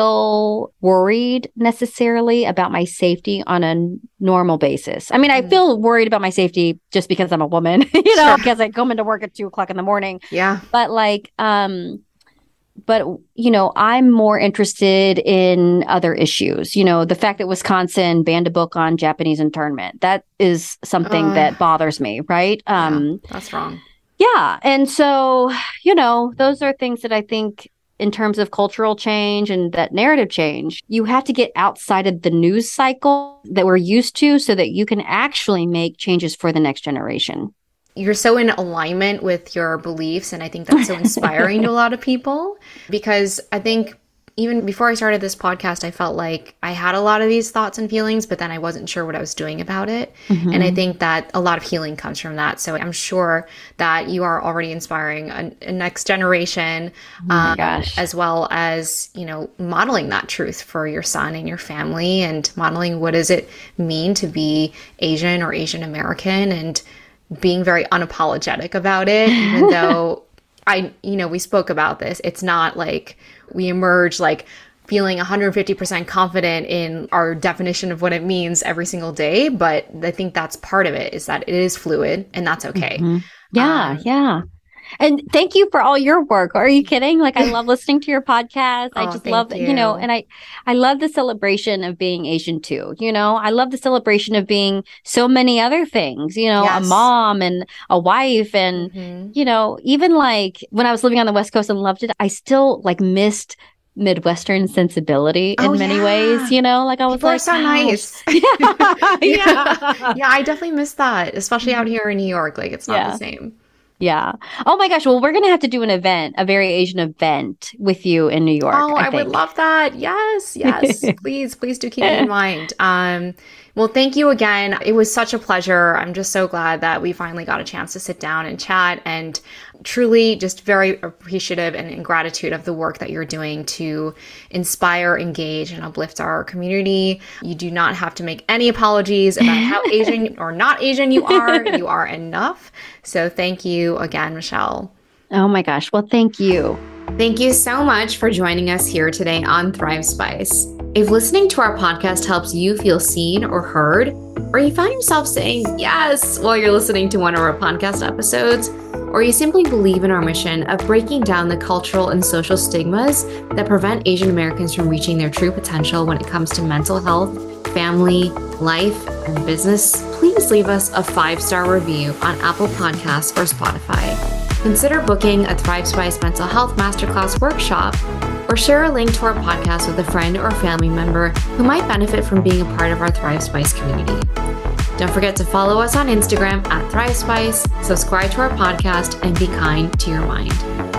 feel worried necessarily about my safety on a normal basis. I mean, mm. I feel worried about my safety just because I'm a woman, you know, sure. because I come into work at two o'clock in the morning. Yeah. But like, um, but, you know, I'm more interested in other issues. You know, the fact that Wisconsin banned a book on Japanese internment, that is something uh, that bothers me, right? Um, yeah, that's wrong. Yeah. And so, you know, those are things that I think in terms of cultural change and that narrative change, you have to get outside of the news cycle that we're used to so that you can actually make changes for the next generation. You're so in alignment with your beliefs. And I think that's so inspiring to a lot of people, because I think even before I started this podcast, I felt like I had a lot of these thoughts and feelings, but then I wasn't sure what I was doing about it. Mm-hmm. And I think that a lot of healing comes from that. So I'm sure that you are already inspiring a, a next generation, oh my um, gosh. as well as, you know, modeling that truth for your son and your family, and modeling what does it mean to be Asian or Asian American, and being very unapologetic about it, even though I, you know, we spoke about this. It's not like we emerge like feeling one hundred fifty percent confident in our definition of what it means every single day. But I think that's part of it, is that it is fluid, and that's okay. Mm-hmm. Yeah, um, yeah. And thank you for all your work. Are you kidding? Like, I love listening to your podcast. I oh, just love, you. you know, and I, I love the celebration of being Asian too. You know, I love the celebration of being so many other things, you know, yes. a mom and a wife. And, mm-hmm. you know, even like when I was living on the West Coast and loved it, I still like missed Midwestern sensibility in oh, many yeah. ways, you know, like I was People like, are so wow. nice. yeah. yeah. yeah. I definitely miss that, especially out here in New York. Like, it's not yeah. the same. Yeah. Oh my gosh. Well, we're going to have to do an event, a very Asian event with you in New York. Oh, I, I would love that. Yes. Yes. please, please do keep me in mind. Um, well, thank you again. It was such a pleasure. I'm just so glad that we finally got a chance to sit down and chat, and truly just very appreciative and in gratitude of the work that you're doing to inspire, engage, and uplift our community. You do not have to make any apologies about how Asian or not Asian you are. You are enough. So thank you again, Michelle. Oh my gosh. Well, thank you. Thank you so much for joining us here today on Thrive Spice. If listening to our podcast helps you feel seen or heard, or you find yourself saying yes while you're listening to one of our podcast episodes, or you simply believe in our mission of breaking down the cultural and social stigmas that prevent Asian Americans from reaching their true potential when it comes to mental health, family, life, and business, please leave us a five-star review on Apple Podcasts or Spotify. Consider booking a Thrive Spice Mental Health Masterclass workshop, or share a link to our podcast with a friend or family member who might benefit from being a part of our Thrive Spice community. Don't forget to follow us on Instagram at Thrive Spice, subscribe to our podcast, and be kind to your mind.